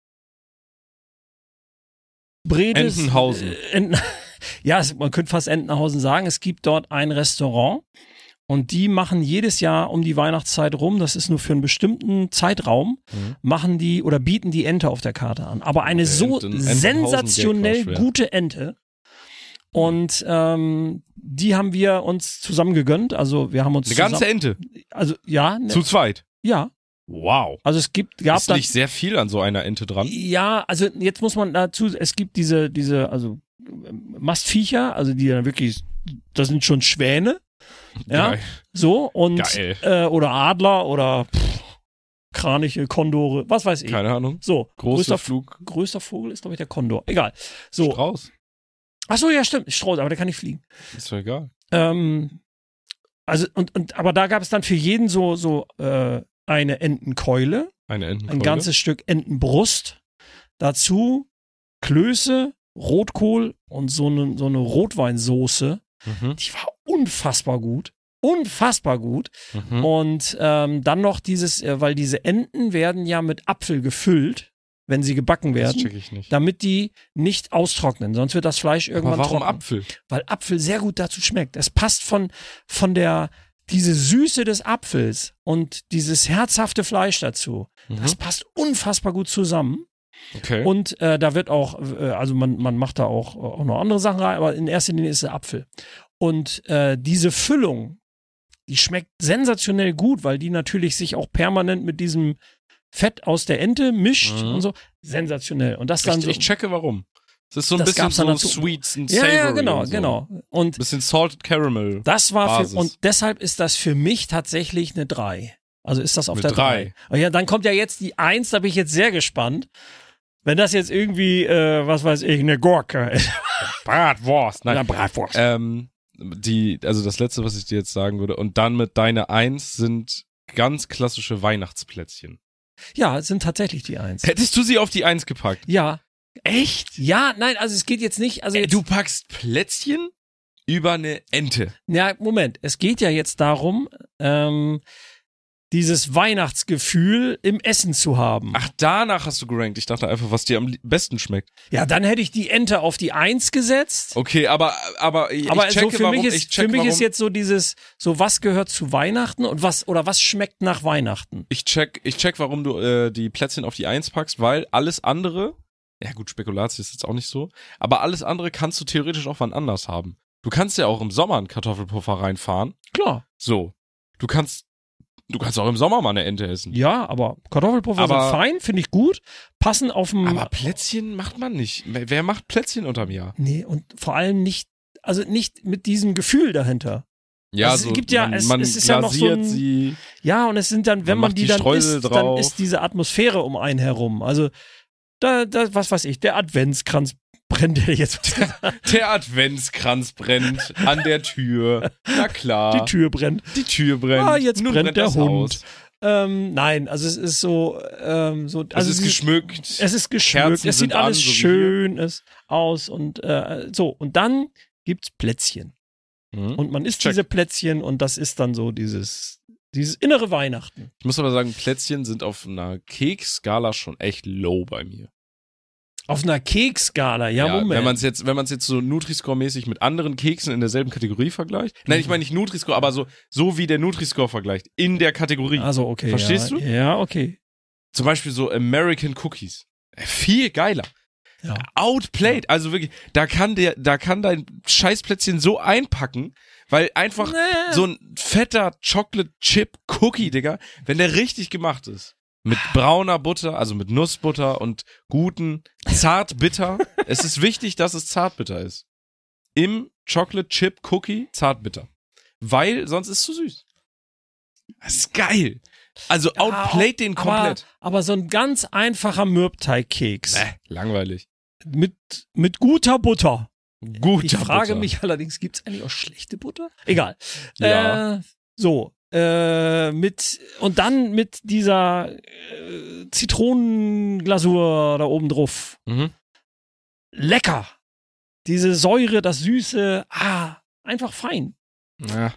Bredes. Entenhausen. Äh, Enten, ja, es, man könnte fast Entenhausen sagen. Es gibt dort ein Restaurant und die machen jedes Jahr um die Weihnachtszeit rum, das ist nur für einen bestimmten Zeitraum, Mhm. machen die oder bieten die Ente auf der Karte an. Aber eine Der so Enten- Entenhausen-Gag sensationell war schwer. gute Ente. Und ähm, die haben wir uns zusammen gegönnt. Also wir haben uns Eine ganze zusammen, Ente. also ja, ne, Zu zweit. ja. Wow. Also es gibt, gab Ist dann, nicht sehr viel an so einer Ente dran. ja, also jetzt muss man dazu, es gibt diese, diese, also ähm, Mastviecher, also die dann wirklich, das sind schon Schwäne, ja, Geil. so und Geil. äh, oder Adler oder pff, Kraniche, Kondore, was weiß ich. Keine Ahnung. So, Großer größter, Flug. größter Vogel ist glaube ich der Kondor. Egal. So, Strauß. ach so, ja stimmt, Strauß, aber der kann nicht fliegen. Ist doch egal. Ähm, also und und aber da gab es dann für jeden so so äh, eine Entenkeule. Eine Ein Entenkeule. ganzes Stück Entenbrust. Dazu Klöße, Rotkohl und so eine, so eine Rotweinsoße. Mhm. Die war unfassbar gut. Unfassbar gut. Mhm. Und ähm, dann noch dieses, äh, weil diese Enten werden ja mit Apfel gefüllt, wenn sie gebacken Das werden, check ich nicht. damit die nicht austrocknen. Sonst wird das Fleisch irgendwann Aber warum trocken. Apfel? Weil Apfel sehr gut dazu schmeckt. Es passt von, von der, diese Süße des Apfels und dieses herzhafte Fleisch dazu. Mhm. Das passt unfassbar gut zusammen. Okay. Und äh, da wird auch, äh, also man, man macht da auch, auch noch andere Sachen rein, aber in erster Linie ist der Apfel. Und äh, diese Füllung, die schmeckt sensationell gut, weil die natürlich sich auch permanent mit diesem Fett aus der Ente mischt Mhm. und so. Sensationell. Und das dann ich, so. ich checke warum. Es ist so ein Das bisschen gab's dann so dazu. Sweets and ja, Savory. ja, genau, und so. genau. Und Bisschen Salted Caramel. das war für, Basis. und deshalb ist das für mich tatsächlich eine drei. Also ist das auf Mit der drei. drei. Ja, dann kommt ja jetzt die eins, da bin ich jetzt sehr gespannt. Wenn das jetzt irgendwie, äh, was weiß ich, eine Gurke ist. Bratwurst. Nein. Ja, Bratwurst. Ähm, die, also das letzte, was ich dir jetzt sagen würde, und dann mit deine Eins sind ganz klassische Weihnachtsplätzchen. Ja, es sind tatsächlich die eins. Hättest du sie auf die Eins gepackt? Ja. Echt? Ja, nein, also es geht jetzt nicht, also Ey, jetzt, du packst Plätzchen über eine Ente. ja, Moment, es geht ja jetzt darum, ähm, dieses Weihnachtsgefühl im Essen zu haben. Ach, danach hast du gerankt. Ich dachte einfach, was dir am li- besten schmeckt. Ja, dann hätte ich die Ente auf die eins gesetzt. Okay, aber, aber ich Aber checke, so für warum, mich ist, ich check, für mich warum, ist jetzt so dieses, so was gehört zu Weihnachten und was, oder was schmeckt nach Weihnachten? ich check, ich check, warum du äh, die Plätzchen auf die Eins packst, weil alles andere, ja gut, Spekulatius ist jetzt auch nicht so, aber alles andere kannst du theoretisch auch wann anders haben. Du kannst ja auch im Sommer einen Kartoffelpuffer reinfahren. Klar. So. Du kannst, du kannst auch im Sommer mal eine Ente essen. Ja, aber Kartoffelpuffer Aber- sind fein, finde ich gut. Passen auf dem. Aber Plätzchen macht man nicht. Wer macht Plätzchen unterm Jahr? Nee, und vor allem nicht, also nicht mit diesem Gefühl dahinter. Ja, Also es gibt ja- man, es- man es ist ja noch so glasiert ein- sie. Ja, und es sind dann, wenn Man man macht die, die dann Streusel isst, dann drauf. ist diese Atmosphäre um einen herum. Also, da, da, was weiß ich, der Adventskranz brennt ja jetzt. Der Adventskranz brennt an der Tür. Na klar. Die Tür brennt. Die Tür brennt. Ah, jetzt Nun brennt der das Hund. Haus. Ähm, nein, also es ist so, ähm, so. Es Also ist sie- geschmückt. Es ist geschmückt, Kerzen es sind sieht alles an, so wie schön ist, aus und äh, so. Und dann gibt's Plätzchen. Mhm. Und man isst Check. diese Plätzchen und das ist dann so dieses, dieses innere Weihnachten. Ich muss aber sagen, Plätzchen sind auf einer Keksskala schon echt low bei mir. Auf einer Keksskala, ja, Moment. Wenn man es jetzt, wenn man es jetzt so Nutri-Score-mäßig mit anderen Keksen in derselben Kategorie vergleicht. Nein, ich meine nicht Nutri-Score, aber so, so wie der Nutri-Score vergleicht. In der Kategorie. Also, okay. Verstehst ja, du? Ja, okay. Zum Beispiel so American Cookies. Äh, Viel geiler. Ja. Outplayed. Also wirklich, da kann der, da kann dein Scheißplätzchen so einpacken, weil einfach Nee. so ein fetter Chocolate Chip Cookie, Digga, wenn der richtig gemacht ist. Mit brauner Butter, also mit Nussbutter und guten Zartbitter. Es ist wichtig, dass es Zartbitter ist. Im Chocolate Chip Cookie Zartbitter. Weil sonst ist es zu süß. Das ist geil. Also Ja, outplayed den komplett. Aber, aber so ein ganz einfacher Mürbteigkeks Bäh, langweilig. mit, mit guter Butter. Gut. Ich frage mich allerdings, gibt's eigentlich auch schlechte Butter? Egal. Ja. Äh, so. Äh, mit, und dann mit dieser äh, Zitronenglasur da oben drauf. Mhm. Lecker. Diese Säure, das Süße, ah, einfach fein. Ja.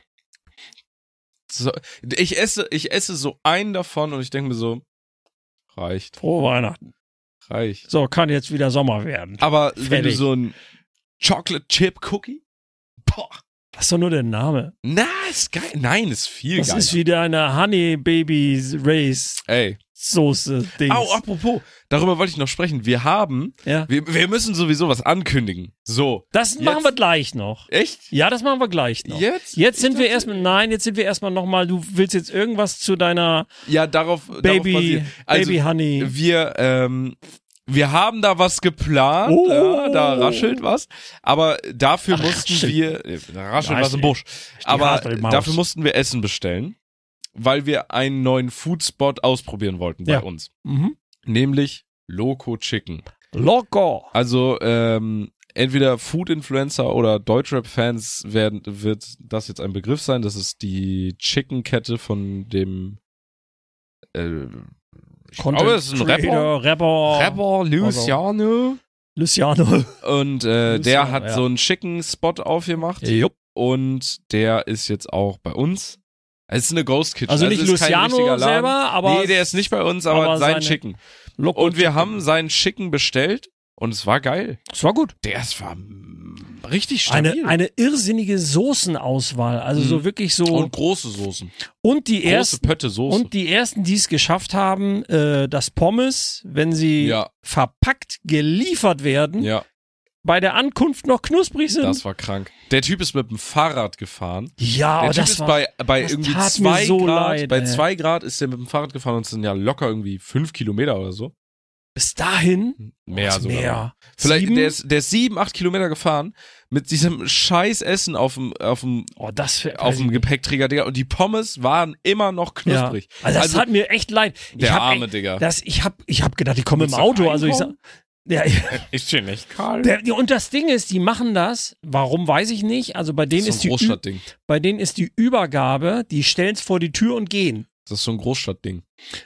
So, ich esse, ich esse so einen davon und ich denke mir so, reicht, Frohe Weihnachten. reicht. So, kann jetzt wieder Sommer werden. Aber wenn du Fertig. so ein Chocolate Chip Cookie, boah, Das ist doch nur der Name. na, ist geil. Nein, ist viel Das geiler. ist wie deine Honey Baby Race Ey. Soße Dings. Au, apropos, darüber wollte ich noch sprechen. Wir haben, Ja. wir, wir müssen sowieso was ankündigen. So. Das Jetzt- machen wir gleich noch. Echt? Ja, das machen wir gleich noch. Jetzt? Jetzt Ich sind wir dachte- erstmal, nein, jetzt sind wir erstmal nochmal, du willst jetzt irgendwas zu deiner Ja, darauf, darauf Baby, basiert. Also, Baby Honey. wir, ähm, wir haben da was geplant, Oh. ja, da raschelt was, aber dafür Ach, mussten raschelt. wir, äh, da raschelt Ja, was im Busch, die aber Raschelmaus. dafür mussten wir Essen bestellen, weil wir einen neuen Foodspot ausprobieren wollten bei Ja. uns, Mhm. nämlich Loco Chicken. Loco. Also, ähm, entweder Food-Influencer oder Deutschrap-Fans werden, wird das jetzt ein Begriff sein, das ist die Chicken-Kette von dem, äh, ich Content glaube, das ist ein Rapper. Creator, Rapper. Rapper Luciano. Luciano. Und äh, der Luciano, hat ja. so einen schicken Spot aufgemacht. Jupp. Und der ist jetzt auch bei uns. Es ist eine Ghost Kitchen. Also nicht es ist kein Luciano richtiger Laden. selber, aber Nee, der ist nicht bei uns, aber, aber sein seine- Chicken. Loco Und wir Chicken. haben seinen Chicken bestellt und es war geil. Es war gut. Der ist war mm, richtig stabil. Eine, eine irrsinnige Soßenauswahl. Also Mhm. so wirklich so. und Und, große Soßen. die Große ersten. Pötte Soße. Und die ersten, die es geschafft haben, äh, dass Pommes, wenn sie Ja. verpackt geliefert werden, ja, bei der Ankunft noch knusprig sind. das war krank. Der Typ ist mit dem Fahrrad gefahren. ja, Der aber Typ das ist war, bei, bei das irgendwie tat mir zwei so Grad, leid, bei ey. zwei Grad ist der mit dem Fahrrad gefahren und es sind ja locker irgendwie fünf Kilometer oder so. bis dahin Mehr was sogar. mehr. Vielleicht, Sieben? der ist, der ist sieben, acht Kilometer gefahren mit diesem scheiß Essen auf dem, auf dem, Oh, das wär- auf dem weiß ich Gepäckträger, Digga. Und die Pommes waren immer noch nicht. Ja. knusprig. Also das Also, hat mir echt leid. Ich der hab arme echt, Digga. das, ich hab, ich hab gedacht, die kommen im Willst du Auto. Also ich sag, reinkommen? ja, Ist hier nicht kalt? der, die, und das Ding ist, die machen das. Warum weiß ich nicht. Also bei denen Das ist ist so ein die, Ü- Großstadtding. bei denen ist die Übergabe. Die stellen es vor die Tür und gehen. Das ist so ein Großstadtding.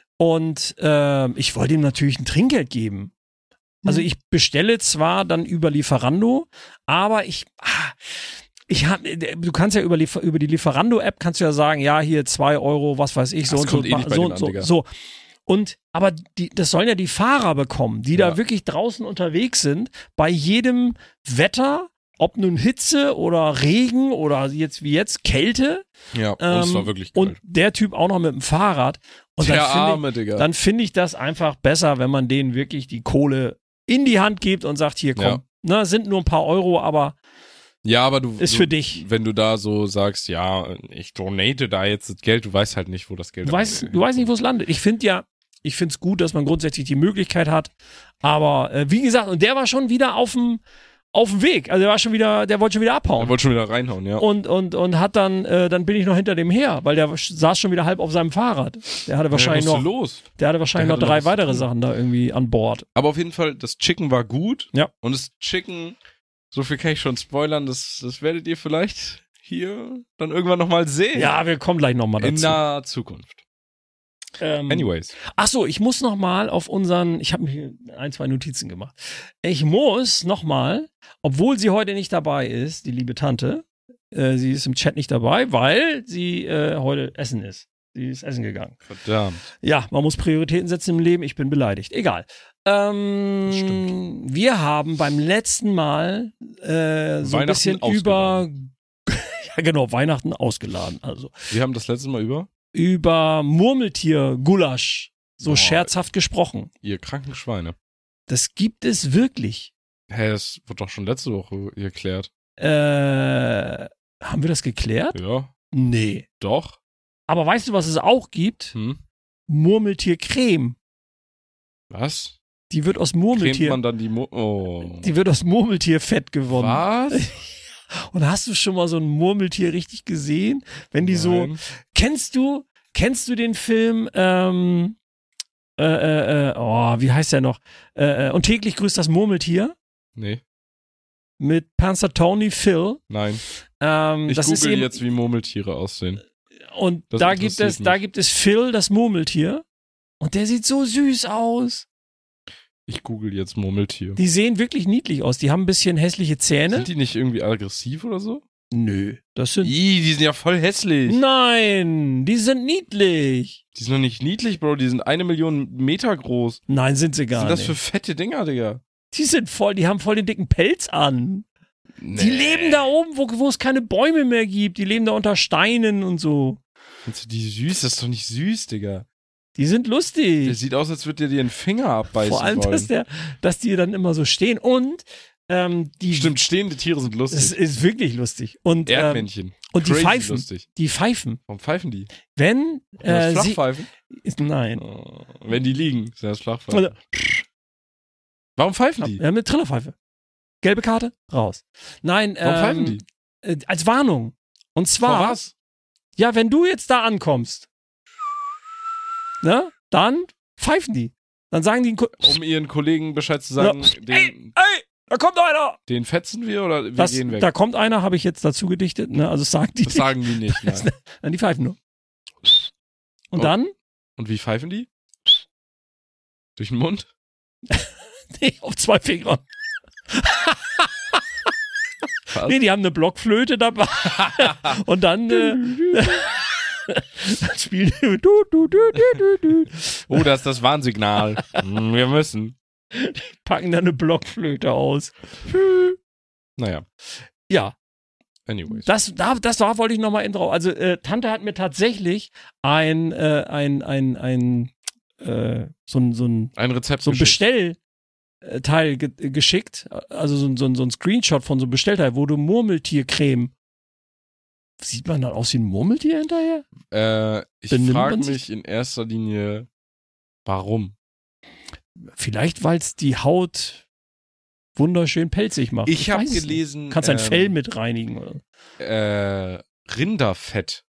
Und äh, ich wollte ihm natürlich ein Trinkgeld geben. Also ich bestelle zwar dann über Lieferando, aber ich, ah, ich hab, du kannst ja über, Liefer, über die Lieferando-App kannst du ja sagen, ja hier zwei Euro, was weiß ich, so Das und so, kommt eh nicht bei so denen und so, an, Digga. so. Und aber die, das sollen ja die Fahrer bekommen, die Ja. da wirklich draußen unterwegs sind, bei jedem Wetter, ob nun Hitze oder Regen oder jetzt wie jetzt Kälte. Ja, und Ähm, es war wirklich und kalt. der Typ auch noch mit dem Fahrrad. Und Der dann finde ich, arme Digga. dann finde ich das einfach besser, wenn man denen wirklich die Kohle in die Hand gibt und sagt, hier komm, Ja. ne, sind nur ein paar Euro, aber Ja, aber du, ist du, für dich. wenn du da so sagst, ja, ich donate da jetzt das Geld, du weißt halt nicht, wo das Geld Du weißt, du weißt nicht, wo es landet. Ich finde ja, ich finde es gut, dass man grundsätzlich die Möglichkeit hat, aber äh, wie gesagt, und der war schon wieder auf dem auf dem Weg, also der war schon wieder, der wollte schon wieder Er abhauen. wollte schon wieder reinhauen, ja. Und, und, und hat dann, äh, dann bin ich noch hinter dem her, weil der saß schon wieder halb auf seinem Fahrrad. Der hatte wahrscheinlich ja, noch, los. der hatte wahrscheinlich Der noch hatte drei noch was zu weitere tun. Sachen da irgendwie an Bord. Aber auf jeden Fall, das Chicken war gut. Ja. Und das Chicken, so viel kann ich schon spoilern, das, das werdet ihr vielleicht hier dann irgendwann nochmal sehen. Ja, wir kommen gleich nochmal In dazu. naher Zukunft. Ähm, Anyways. Ach so, ich muss noch mal auf unseren, ich habe mir hier ein, zwei Notizen gemacht. Ich muss noch mal, obwohl sie heute nicht dabei ist, die liebe Tante, äh, sie ist im Chat nicht dabei, weil sie äh, heute essen ist. Sie ist essen gegangen. Verdammt. Ja, man muss Prioritäten setzen im Leben. Ich bin beleidigt. Egal. Ähm, Das stimmt. Wir haben beim letzten Mal äh, so ein Weihnachten bisschen über, ja genau, Weihnachten ausgeladen. Also Wir haben das letzte Mal über über Murmeltier-Gulasch so Boah. scherzhaft gesprochen. ihr kranken Schweine. Das gibt es wirklich. Hä, das wurde doch schon letzte Woche geklärt. Äh, haben wir das geklärt? Ja, Nee. doch. Aber weißt du, was es auch gibt? Hm? Murmeltiercreme. Was? Die wird aus Cremt Murmeltier, man dann die Mo Oh. die wird aus Murmeltierfett gewonnen. Was? Und hast du schon mal so ein Murmeltier richtig gesehen? Wenn die so, Nein. kennst du, kennst du den Film, ähm, äh, äh, äh, oh, wie heißt der noch? Äh, äh, und täglich grüßt das Murmeltier Nee, mit Panzer Tony Phil. nein. Ähm, Ich das ist google eben, jetzt, wie Murmeltiere aussehen. und das da gibt interessiert es, da mich. gibt es Phil, das Murmeltier. Und der sieht so süß aus. Ich google jetzt Murmeltier. Die sehen wirklich niedlich aus. Die haben ein bisschen hässliche Zähne. Sind die nicht irgendwie aggressiv oder so? Nö, das sind. Ih, die sind ja voll hässlich. Nein, die sind niedlich. Die sind doch nicht niedlich, Bro. Die sind eine Million Meter groß. Nein, sind sie Was gar sind das nicht. für fette Dinger, Digga? Die sind voll, die haben voll den dicken Pelz an. Die leben da oben, wo, wo es keine Bäume mehr gibt. Die leben da unter Steinen und so. Findest du die süß? Das ist doch nicht süß, Digga. Die sind Der lustig. sieht aus, als würde der dir einen Finger abbeißen Vor allem, wollen. dass, der, dass die dann immer so stehen. Und ähm, die. Stimmt, stehende Tiere sind lustig. Es ist wirklich lustig. Und, ähm, Erdmännchen. und die Crazy pfeifen. lustig. Die pfeifen. Warum pfeifen die? Wenn Sind das äh, sie. Flachpfeifen? Ist, nein. Oh, wenn die liegen, sind das Flachpfeifen. Also, Warum pfeifen die? ja, mit Trillerpfeife. Gelbe Karte, raus. Nein, Warum ähm, pfeifen die? äh, als Warnung. Und zwar, Vor was? ja, wenn du jetzt da ankommst, ne, dann pfeifen die. Dann sagen die, Ko- Um ihren Kollegen Bescheid zu sagen, Ja. den, ey, ey, da kommt einer. den fetzen wir oder wir Das, gehen weg? da kommt einer, habe ich jetzt dazu gedichtet, ne, also das sagen die Das nicht. sagen die nicht, nein. Dann die pfeifen nur. Und Oh. dann, Und wie pfeifen die? Durch den Mund? nee, auf zwei Fingern. Was? Nee, die haben eine Blockflöte dabei. Und dann, äh, dann spielen die du, du, du, du, du, du. Oh, das ist das Warnsignal. Hm, wir müssen. Packen da eine Blockflöte aus. Naja, Ja, anyways. das, da, das war, wollte ich nochmal in drauf. Also, äh, Tante hat mir tatsächlich ein, äh, ein, ein, ein, äh, so ein, so ein, Ein Rezept so ein geschickt. Bestellteil ge geschickt. Also so ein, so, ein, so ein Screenshot von so einem Bestellteil, wo du Murmeltiercreme. Sieht man dann aus wie ein Murmeltier hinterher? Äh, ich Benimmt frage man sich? mich in erster Linie, warum? Vielleicht, weil es die Haut wunderschön pelzig macht. Ich habe weiß es nicht. gelesen, Du kannst dein ähm, Fell mit reinigen. Oder? äh, Rinderfett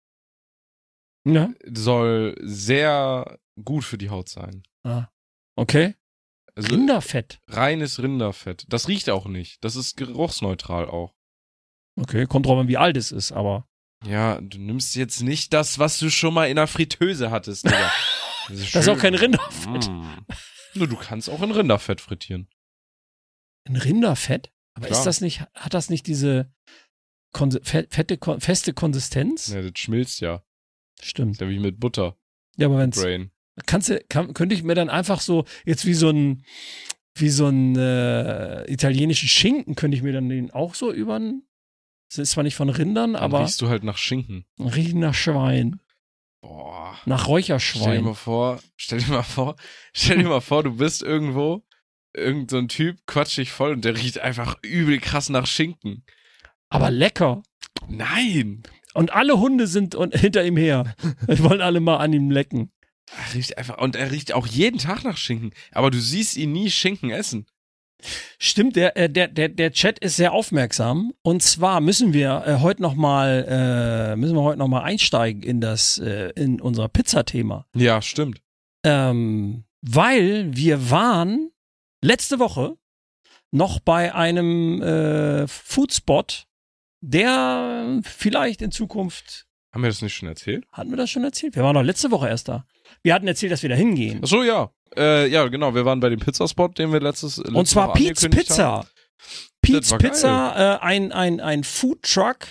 Ja. soll sehr gut für die Haut sein. Ah. Okay. Also Rinderfett. reines Rinderfett. Das riecht auch nicht. Das ist geruchsneutral auch. Okay, kommt drauf an, wie alt es ist, aber. Ja, du nimmst jetzt nicht das, was du schon mal in der Fritteuse hattest, Digga. Das ist, Das ist auch kein schön. Rinderfett. Mm. Nur du kannst auch in Rinderfett frittieren. Ein Rinderfett? Aber Klar. ist das nicht, hat das nicht diese Konsi- fe- fette, kon- feste Konsistenz? Ja, das schmilzt ja. Stimmt. Ist ja wie mit Butter. Ja, aber wenn's, Brain. kannst du, kann, könnte ich mir dann einfach so, jetzt wie so ein, wie so ein äh, italienischen Schinken, könnte ich mir dann den auch so übern, das ist zwar nicht von Rindern, Dann aber riechst du halt nach Schinken. riechen nach Schwein, Boah. nach Stell dir Räucherschwein. mal vor, stell dir mal vor, stell dir mal vor, du bist irgendwo, irgend so ein Typ quatscht dich voll und der riecht einfach übel krass nach Schinken. Aber lecker. Nein! Und alle Hunde sind und hinter ihm her. Die wollen alle mal an ihm lecken. Er riecht einfach, und er riecht auch jeden Tag nach Schinken. Aber du siehst ihn nie Schinken essen. Stimmt, der, äh, der, der, der Chat ist sehr aufmerksam. Und zwar müssen wir äh, heute noch mal, äh, müssen wir heute noch mal einsteigen in das, äh, in unser Pizzathema. Ja, stimmt. Ähm, weil wir waren letzte Woche noch bei einem äh, Foodspot, der vielleicht in Zukunft, Haben wir das nicht schon erzählt? hatten wir das schon erzählt? Wir waren doch letzte Woche erst da. Wir hatten erzählt, dass wir da hingehen. Ach so, ja. Äh, ja, genau. Wir waren bei dem Pizzaspot, den wir letztes letzte Und zwar Woche Pete's angekündigt haben. Pizza. Pete's war Pizza, äh, ein, ein, ein Foodtruck,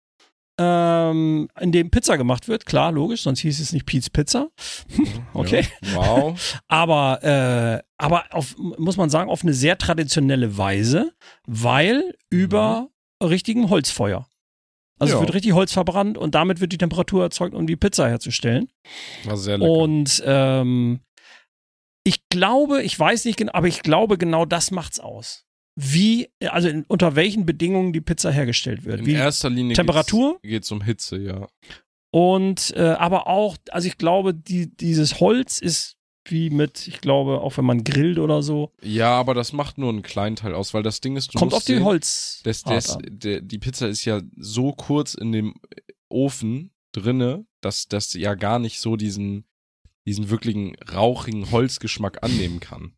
ähm, in dem Pizza gemacht wird. Klar, logisch, sonst hieß es nicht Pete's Pizza. Okay. Ja. Wow. Aber, äh, aber auf, muss man sagen, auf eine sehr traditionelle Weise, weil über richtigem Holzfeuer. Also Ja. es wird richtig Holz verbrannt und damit wird die Temperatur erzeugt, um die Pizza herzustellen. War sehr lecker. Und ähm, ich glaube, ich weiß nicht genau, aber ich glaube, genau das macht's aus. Wie, also in, unter welchen Bedingungen die Pizza hergestellt wird. In Wie erster Linie Temperatur? geht es um Hitze, ja. Und äh, aber auch, also ich glaube, die, dieses Holz ist wie mit, ich glaube, auch wenn man grillt oder so, Ja, aber das macht nur einen kleinen Teil aus, weil das Ding ist, du kommt musst auf die sehen, Holz. das, das, der, die Pizza ist ja so kurz in dem Ofen drinne, dass das ja gar nicht so diesen, diesen wirklichen rauchigen Holzgeschmack annehmen kann.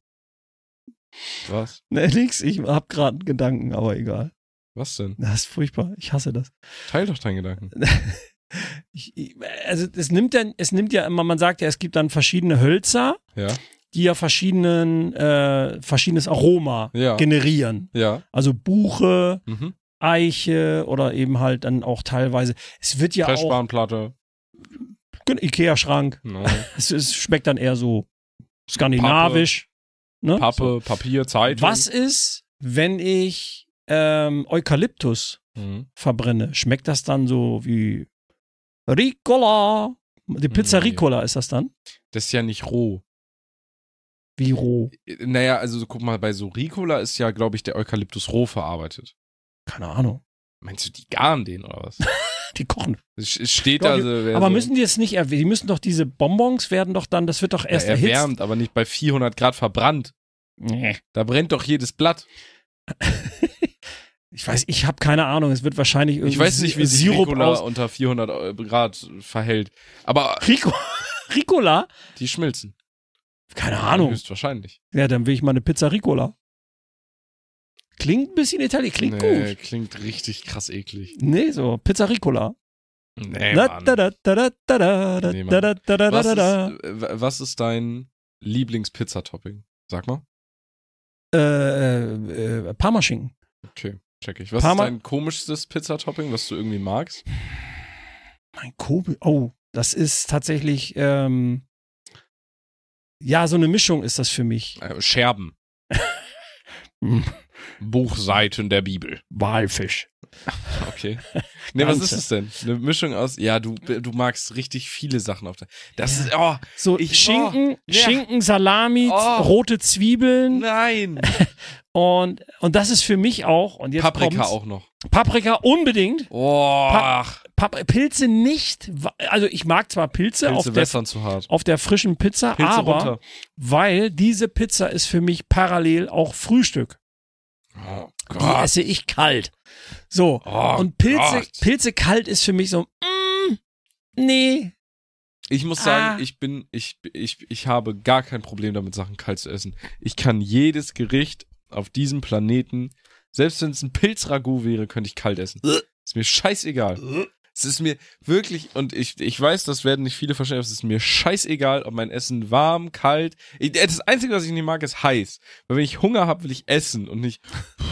Was? Ne, nix, ich hab gerade einen Gedanken, aber egal. Was denn? Das ist furchtbar, ich hasse das. Teil doch deinen Gedanken. Ich, ich, also es nimmt ja, es nimmt ja immer, man sagt ja, es gibt dann verschiedene Hölzer, Ja? die ja verschiedenen, äh, verschiedenes Aroma Ja. generieren. Ja. Also Buche, Mhm. Eiche oder eben halt dann auch teilweise. Es wird ja auch Pressspanplatte. Ikea-Schrank. No. Es, es schmeckt dann eher so skandinavisch. Ne? So. Pappe, Papier, Zeitung. Was ist, wenn ich ähm, Eukalyptus Mhm. verbrenne? Schmeckt das dann so wie Ricola? Die Pizza Nee. Ricola ist das dann? Das ist ja nicht roh. Wie roh? Naja, also guck mal, bei so Ricola ist ja, glaube ich, der Eukalyptus roh verarbeitet. Keine Ahnung. Meinst du, die garen den oder was? Die kochen. Es es steht Ja, da die- so. wer Aber so, müssen die jetzt nicht erwähnen? Die müssen doch diese Bonbons werden doch dann, das wird doch ja, erst erhitzt. erwärmt, aber nicht bei vierhundert Grad verbrannt. Nee. Da brennt doch jedes Blatt. Ich weiß, ich habe keine Ahnung. Es wird wahrscheinlich irgendwie Ich weiß nicht, wie sich Sirup Ricola aus. unter vierhundert Grad verhält. Aber Rico Ricola? die schmilzen. Keine Ahnung. Höchstwahrscheinlich. Ja, dann will ich mal eine Pizza Ricola. Klingt ein bisschen italienisch, klingt nee, gut. Klingt richtig krass eklig. Nee, so Pizza Ricola. Nee, Da, Mann. da, da, da, da, da, da, Nee, Mann. da, da, da, da, Was da, da. ist, äh, was ist dein Lieblings-Pizza-Topping? Sag mal. Äh, äh, Parmaschinken. Okay, check ich. Was Parma- ist dein komischstes Pizza-Topping, was du irgendwie magst? Mein Kobe. Oh, das ist tatsächlich, ähm, ja, so eine Mischung ist das für mich. Äh, Scherben. Hm. Buchseiten der Bibel. Walfisch. Okay. Nee, was ist Ganze. es denn? Eine Mischung aus, ja, du, du magst richtig viele Sachen auf der. Das ist, oh, So Ich- Schinken, oh, ja. Schinken, Salami, Oh. rote Zwiebeln nein. und, und das ist für mich auch, und jetzt Paprika kommt's. auch noch. Paprika unbedingt. Oh, Pa- Pap Pilze nicht, wa- also ich mag zwar Pilze, Pilze auf, der, wässern zu hart. auf der frischen Pizza, Pilze aber runter. weil diese Pizza ist für mich parallel auch Frühstück. Oh Die esse ich kalt. So, Oh und Pilze, Gott. Pilze kalt ist für mich so, mm, nee. Ich muss sagen, Ah. ich bin, ich, ich, ich habe gar kein Problem damit, Sachen kalt zu essen. Ich kann jedes Gericht auf diesem Planeten, selbst wenn es ein Pilzragout wäre, könnte ich kalt essen. Ist mir scheißegal. Es ist mir wirklich, und ich, ich weiß, das werden nicht viele verstehen, aber es ist mir scheißegal, ob mein Essen warm, kalt. Ich, das Einzige, was ich nicht mag, ist heiß. Weil wenn ich Hunger habe, will ich essen und nicht.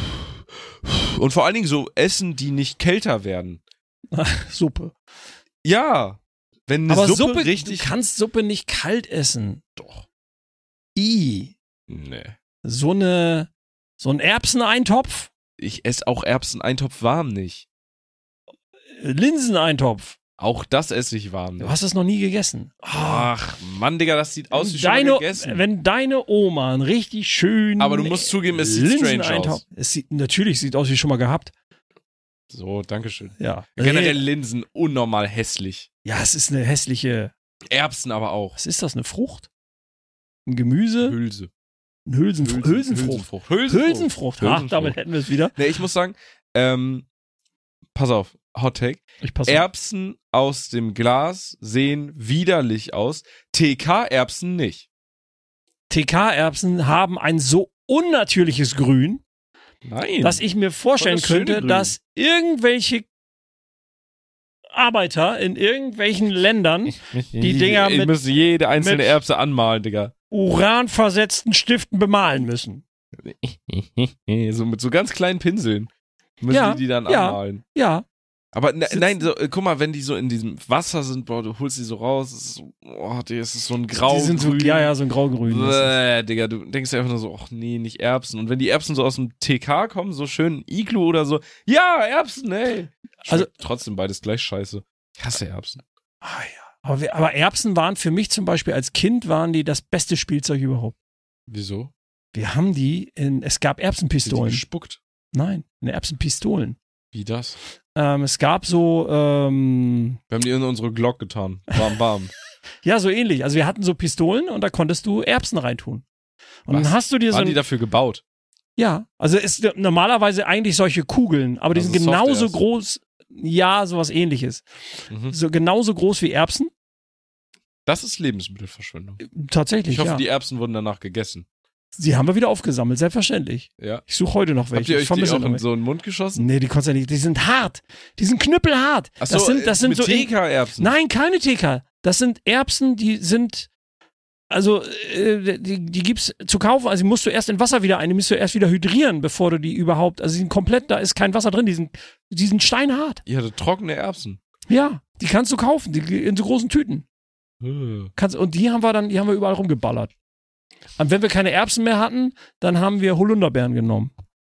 Und vor allen Dingen so Essen, die nicht kälter werden. Suppe. Ja. Wenn eine Aber Suppe, Suppe, richtig. du kannst Suppe nicht kalt essen. Doch. I. Nee. So eine, so ein Erbseneintopf, Ich esse auch Erbseneintopf warm nicht. Linseneintopf. Auch das esse ich warm Du nicht. hast es noch nie gegessen. Ach, Mann, Digga, das sieht aus wie schon deine, mal gegessen. Wenn deine Oma einen richtig schönen Aber du musst zugeben, es sieht strange Linseneintopf. aus. Es sieht, natürlich sieht aus wie schon mal gehabt. So, dankeschön. Ja. Generell Linsen unnormal hässlich. Ja, es ist eine hässliche. Erbsen aber auch. Was ist das? Eine Frucht? Ein Gemüse? Hülse. Ein Hülsenfrucht. Hülsenfrucht. Hülsenfrucht. Hülsenfrucht. Hülsenfrucht. Ach, Hülsenfrucht. damit hätten wir es wieder. Nee, ich muss sagen, ähm, pass auf, Hot Take. Ich passe auf. Erbsen aus dem Glas sehen widerlich aus. T K-Erbsen nicht. T K-Erbsen haben ein so unnatürliches Grün, Nein. dass ich mir vorstellen Voll das schöne könnte, Grün. dass irgendwelche Arbeiter in irgendwelchen Ländern die Dinger ich mit- muss jede einzelne mit- Erbse anmalen, Digga. uranversetzten Stiften bemalen müssen. so mit so ganz kleinen Pinseln müssen Ja, die die dann ja. anmalen. Ja, Aber ne, Sitzen- nein, so, äh, guck mal, wenn die so in diesem Wasser sind, boah, du holst die so raus, es ist so, oh, Digga, es ist so ein grau die sind so, ja, ja, so ein graugrün. Bäh, Digga, du denkst dir einfach nur so, ach nee, nicht Erbsen. Und wenn die Erbsen so aus dem T K kommen, so schön Iglu oder so, ja, Erbsen, ey. Also- Also trotzdem beides gleich scheiße. Ich hasse Erbsen. Ah, ja. aber, wir, aber Erbsen waren für mich zum Beispiel als Kind waren die das beste Spielzeug überhaupt. Wieso? Wir haben die in, es gab Sind die Erbsenpistolen. gespuckt? Nein, in Erbsenpistolen. Wie das? Ähm, es gab so, ähm, Wir haben die in unsere Glock getan. Bam, bam. ja, so ähnlich. Also wir hatten so Pistolen und da konntest du Erbsen reintun. Und Was? dann hast du dir so Waren die ein, dafür gebaut? ja, also es ist normalerweise eigentlich solche Kugeln, aber die Also sind genauso Soft-Erbsen. groß, ja, sowas ähnliches. Mhm. So genauso groß wie Erbsen. Das ist Lebensmittelverschwendung. Tatsächlich, Ich hoffe, ja. die Erbsen wurden danach gegessen. Die haben wir wieder aufgesammelt, selbstverständlich. Ja. Ich suche heute noch Habt welche. ihr Ich euch die vermisse auch noch in welche. so einen Mund geschossen? Nee, die konntest du ja nicht. Die sind hart. Die sind knüppelhart. Ach so, das sind, das äh, sind mit so. T K-Erbsen. Nein, keine T K. Das sind Erbsen, die sind. Also, äh, die, die gibt's zu kaufen. Also, die musst du erst in Wasser wieder ein. Die musst du erst wieder hydrieren, bevor du die überhaupt. Also, die sind komplett, da ist kein Wasser drin. Die sind, die sind steinhart. Ihr hattet trockene Erbsen. Ja, die kannst du kaufen. Die in so großen Tüten. Äh. Kannst, und die haben wir dann, die haben wir überall rumgeballert. Und wenn wir keine Erbsen mehr hatten, dann haben wir Holunderbeeren genommen.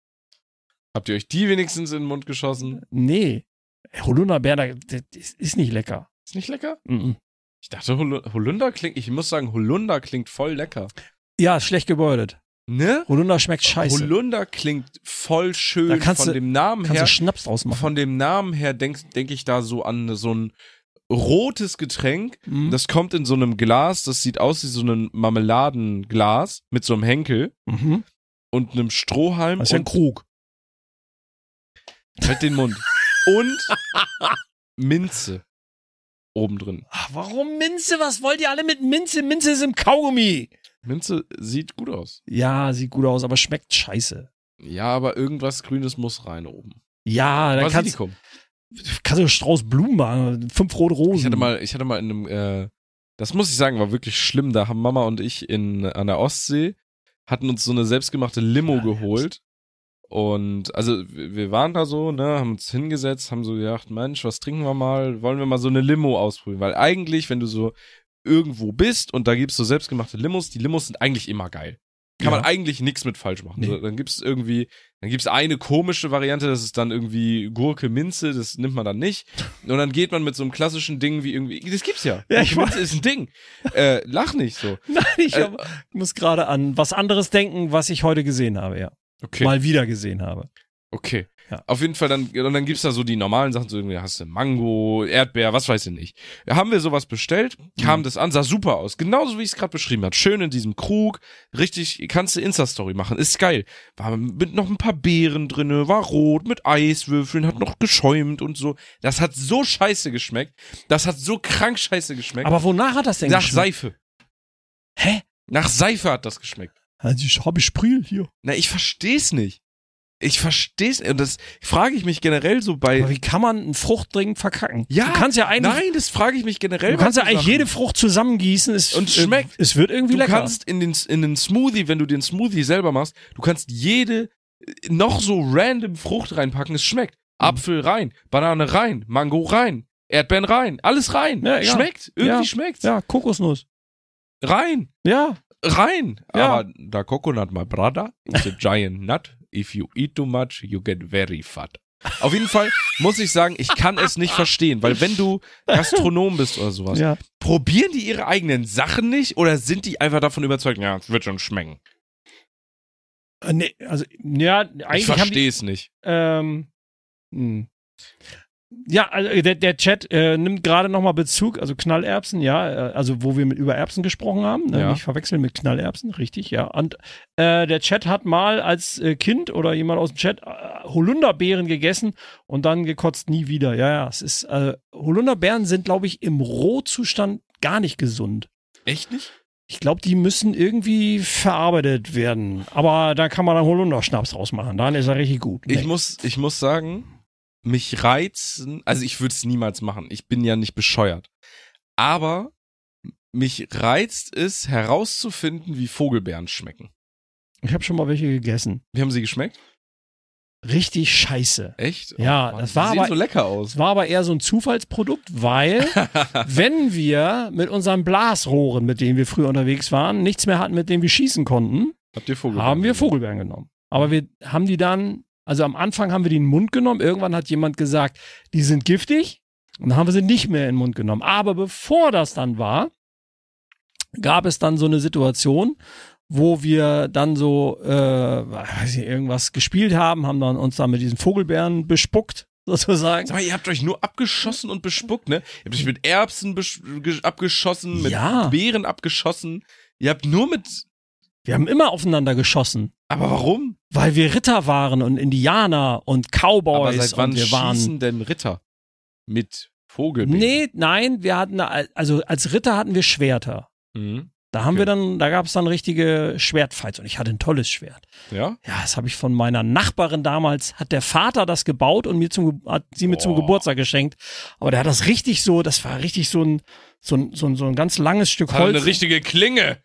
Habt ihr euch die wenigstens in den Mund geschossen? Nee. Holunderbeeren, das das ist nicht lecker. Ist nicht lecker? Mhm. Ich dachte, Hol- Holunder klingt, ich muss sagen, Holunder klingt voll lecker. Ja, ist schlecht gebeutet. Ne? Holunder schmeckt scheiße. Holunder klingt voll schön. Da kannst von du- dem Namen Kannst her, du Schnaps draus machen. von dem Namen her denke denk ich da so an so ein rotes Getränk. Mhm. Das kommt in so einem Glas, das sieht aus wie so ein Marmeladenglas mit so einem Henkel Mhm. und einem Strohhalm Das ist ja ein und Krug. halt den Mund. Und Minze obendrin. Ach, warum Minze? Was wollt ihr alle mit Minze? Minze ist im Kaugummi. Minze sieht gut aus. Ja, sieht gut aus, aber schmeckt scheiße. Ja, aber irgendwas Grünes muss rein oben. Ja, dann kannst, Basilikum. kannst du Strauß Blumen machen. Fünf rote Rosen. Ich hatte mal, ich hatte mal in einem, äh, das muss ich sagen, war wirklich schlimm. Da haben Mama und ich in, an der Ostsee, hatten uns so eine selbstgemachte Limo Ja, geholt. Und also wir wir waren da so, ne, haben uns hingesetzt, haben so gedacht, Mensch, was trinken wir mal? Wollen wir mal so eine Limo ausprobieren? Weil eigentlich, wenn du so irgendwo bist und da gibt's so selbstgemachte Limos, die Limos sind eigentlich immer geil. Kann Ja. man eigentlich nichts mit falsch machen. Nee. So, dann gibt's irgendwie, dann gibt's eine komische Variante, das ist dann irgendwie Gurke, Minze, das nimmt man dann nicht. Und dann geht man mit so einem klassischen Ding wie irgendwie, das gibt's ja. Ja, ich Gurke, Minze ist ein Ding. Äh, lach nicht so. Nein, ich Äh, hab, muss gerade an was anderes denken, was ich heute gesehen habe, ja. Okay. Mal wieder gesehen habe. Okay. Ja. Auf jeden Fall, dann, und dann gibt's da so die normalen Sachen, so irgendwie hast du Mango, Erdbeer, was weiß ich nicht. Haben wir sowas bestellt, kam Mhm. das an, sah super aus. Genauso wie ich es gerade beschrieben habe. Schön in diesem Krug, richtig, kannst du Insta-Story machen, ist geil. War mit noch ein paar Beeren drinne, war rot, mit Eiswürfeln, hat noch geschäumt und so. Das hat so scheiße geschmeckt. Das hat so krank scheiße geschmeckt. Aber wonach hat das denn Nach geschmeckt? Seife. Hä? Nach Seife hat das geschmeckt. Also ich habe Sprühl hier. Na, ich versteh's nicht. Ich versteh's, und das frage ich mich generell so bei. Aber wie kann man einen Fruchtdrink verkacken? Ja, du kannst ja eigentlich, nein, das frage ich mich generell. du kannst ja bei so eigentlich Sachen. jede Frucht zusammengießen es, Und schmeckt. Äh, es wird irgendwie Du lecker. kannst in den, in den Smoothie, wenn du den Smoothie selber machst, du kannst jede äh, noch so random Frucht reinpacken, es schmeckt. Mhm. Apfel rein, Banane rein, Mango rein, Erdbeeren rein, alles rein. Ja, egal. Schmeckt, irgendwie Ja. schmeckt's. Ja, Kokosnuss. Rein, Ja. rein. Ja. Aber the coconut, my brother, is a giant nut. If you eat too much, you get very fat. Auf jeden Fall muss ich sagen, ich kann es nicht verstehen, weil wenn du Gastronom bist oder sowas, Ja. probieren die ihre eigenen Sachen nicht oder sind die einfach davon überzeugt, ja, es wird schon schmecken? Äh, nee, also, ja, Ich eigentlich haben die, verstehe es nicht. ähm, hm. Ja, also der, der Chat äh, nimmt gerade nochmal Bezug, also Knallerbsen, ja, äh, also wo wir mit über Erbsen gesprochen haben, ne, Ja. nicht verwechseln mit Knallerbsen, richtig, ja. Und äh, der Chat hat mal als äh, Kind oder jemand aus dem Chat äh, Holunderbeeren gegessen und dann gekotzt, nie wieder. Ja, ja, es ist, äh, Holunderbeeren sind, glaube ich, im Rohzustand gar nicht gesund. Echt nicht? Ich glaube, die müssen irgendwie verarbeitet werden. Aber da kann man dann Holunderschnaps draus machen. Dann ist er richtig gut. Ich Nee. muss, ich muss sagen, mich reizen, also ich würde es niemals machen. Ich bin ja nicht bescheuert. Aber mich reizt es, herauszufinden, wie Vogelbeeren schmecken. Ich habe schon mal welche gegessen. Wie haben sie geschmeckt? Richtig scheiße. Echt? Ja, Mann, das die war sehen aber- so lecker aus. Es war aber eher so ein Zufallsprodukt, weil wenn wir mit unseren Blasrohren, mit denen wir früher unterwegs waren, nichts mehr hatten, mit denen wir schießen konnten, Habt ihr Vogelbeeren? haben wir Vogelbeeren genommen. Aber wir haben die dann, also am Anfang haben wir die in den Mund genommen. Irgendwann hat jemand gesagt, die sind giftig. Und dann haben wir sie nicht mehr in den Mund genommen. Aber bevor das dann war, gab es dann so eine Situation, wo wir dann so, äh, weiß ich, irgendwas gespielt haben, haben dann uns dann mit diesen Vogelbeeren bespuckt, sozusagen. Sag mal, ihr habt euch nur abgeschossen und bespuckt, ne? Ihr habt euch mit Erbsen besch ge- abgeschossen, mit Ja. Beeren abgeschossen. Ihr habt nur mit. Wir haben immer aufeinander geschossen, Aber warum? weil wir Ritter waren und Indianer und Cowboys Aber seit wann und wir waren. schießen denn Ritter? Mit Vogelbeeren? Nee, nein, wir hatten, also als Ritter hatten wir Schwerter. Mhm. Da haben Okay. wir dann, da gab es dann richtige Schwertfights und ich hatte ein tolles Schwert. Ja? Ja, das habe ich von meiner Nachbarin damals, hat der Vater das gebaut und mir zum, Ge- hat sie mir zum Boah. Geburtstag geschenkt. Aber der hat das richtig so, das war richtig so ein, so ein, so ein, so ein ganz langes Stück Hat Holz. eine richtige Klinge.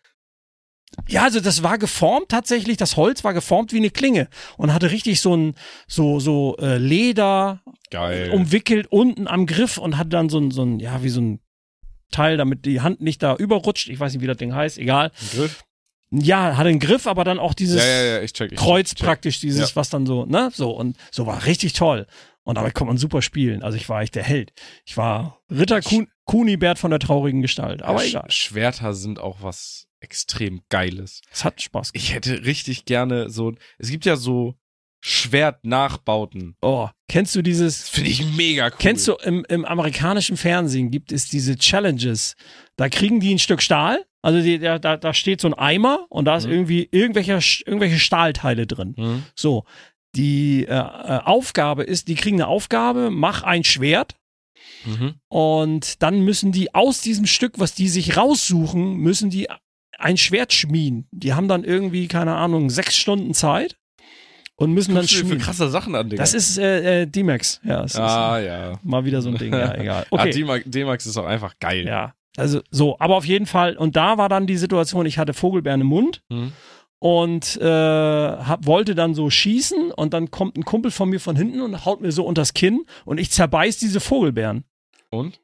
Ja, also das war geformt tatsächlich, das Holz war geformt wie eine Klinge und hatte richtig so ein, so, so äh, Leder Geil. umwickelt unten am Griff und hatte dann so ein, so ein, ja, wie so ein Teil, damit die Hand nicht da überrutscht. Ich weiß nicht, wie das Ding heißt, egal. Griff? Ja, hatte einen Griff, aber dann auch dieses Ja, ja, ja, ich check. Ich Kreuz check. praktisch, dieses, Ja. was dann so, ne, so und so war richtig toll. Und damit konnte man super spielen. Also ich war echt der Held. Ich war Ritter Kun Kunibert von der traurigen Gestalt. Aber Ja, egal. Sch- Schwerter sind auch was extrem Geiles. Es hat Spaß gemacht. Ich hätte richtig gerne so, es gibt ja so Schwertnachbauten. Oh, kennst du dieses, Das finde ich mega cool. kennst du im, im amerikanischen Fernsehen gibt es diese Challenges. Da kriegen die ein Stück Stahl. Also die, da, da da steht so ein Eimer und da ist Mhm. irgendwie irgendwelche, irgendwelche Stahlteile drin. Hm? So, die äh, äh, Aufgabe ist, die kriegen eine Aufgabe, mach ein Schwert Mhm. und dann müssen die aus diesem Stück, was die sich raussuchen, müssen die ein Schwert schmieden. Die haben dann irgendwie, keine Ahnung, sechs Stunden Zeit und müssen dann Guckst du dir für schmieden. krasse Sachen an, Digga. Das ist äh, äh, D-Max. Ja, das ah, ist ja. mal wieder so ein Ding. Ja, egal. Okay. Okay. Ah, D-Max, D-Max ist auch einfach geil. Ja, also so, aber auf jeden Fall, und da war dann die Situation, ich hatte Vogelbeeren im Mund Hm? und äh, hab, wollte dann so schießen und dann kommt ein Kumpel von mir von hinten und haut mir so unters Kinn und ich zerreiß diese Vogelbeeren. Und?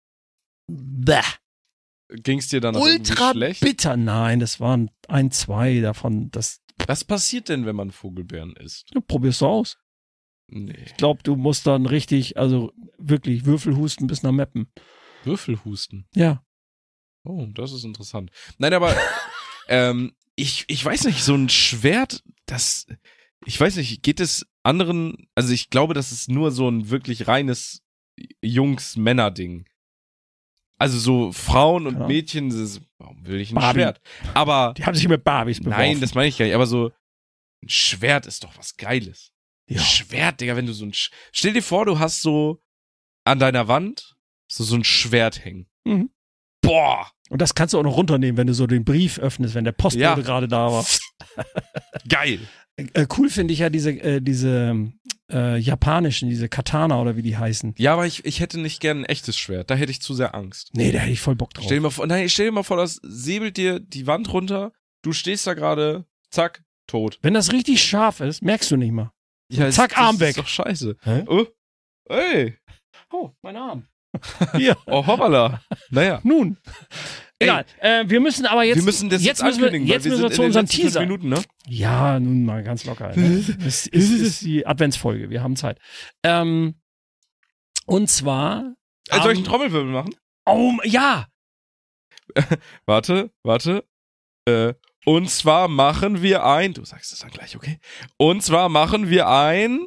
Bäh. Ging's dir dann Ultra schlecht? bitter. Nein, das waren ein, zwei davon. Das Was passiert denn, wenn man Vogelbeeren isst? ja, probierst du aus. Nee. Ich glaube, du musst dann richtig, also wirklich Würfelhusten bis nach Meppen. Würfelhusten. Ja. Oh, das ist interessant. Nein, aber ähm, ich, ich weiß nicht, so ein Schwert, das, ich weiß nicht, geht es anderen, also ich glaube, das ist nur so ein wirklich reines Jungs-Männer-Ding. Also so Frauen und Genau. Mädchen, das ist, warum will ich ein Barbie. Schwert? Aber, Die haben sich mit Barbies beworfen. nein, das meine ich gar nicht, aber so ein Schwert ist doch was Geiles. Ja. Ein Schwert, Digga, wenn du so ein, Sch stell dir vor, du hast so an deiner Wand so, so ein Schwert hängen. Mhm. Boah, Und das kannst du auch noch runternehmen, wenn du so den Brief öffnest, wenn der Postbote Ja. gerade da war. geil. Äh, cool finde ich ja diese, äh, diese äh, japanischen, diese Katana oder wie die heißen. Ja, aber ich, ich hätte nicht gern ein echtes Schwert, da hätte ich zu sehr Angst. Nee, da hätte ich voll Bock drauf. Stell dir mal vor, nein, stell dir mal vor, das säbelt dir die Wand runter, du stehst da gerade, zack, tot. Wenn das richtig scharf ist, merkst du nicht mal. Ja, Zack, das, Arm das weg. ist doch scheiße. Hä? Oh, ey, Oh, mein Arm. Hier. oh hoppala. Naja. Nun. Egal. Äh, wir müssen aber jetzt. wir müssen das jetzt, jetzt müssen wir, ankündigen, jetzt weil wir müssen wir sind zu in den unserem letzten fünf Teaser. Minuten, ne? Ja, nun mal ganz locker. Ne? Es ist, es ist die Adventsfolge. Wir haben Zeit. Ähm, und zwar. Äh, soll ich am- einen Trommelwirbel machen? Oh, ja. Warte, warte. Äh, und zwar machen wir ein, du sagst es dann gleich, okay? Und zwar machen wir ein,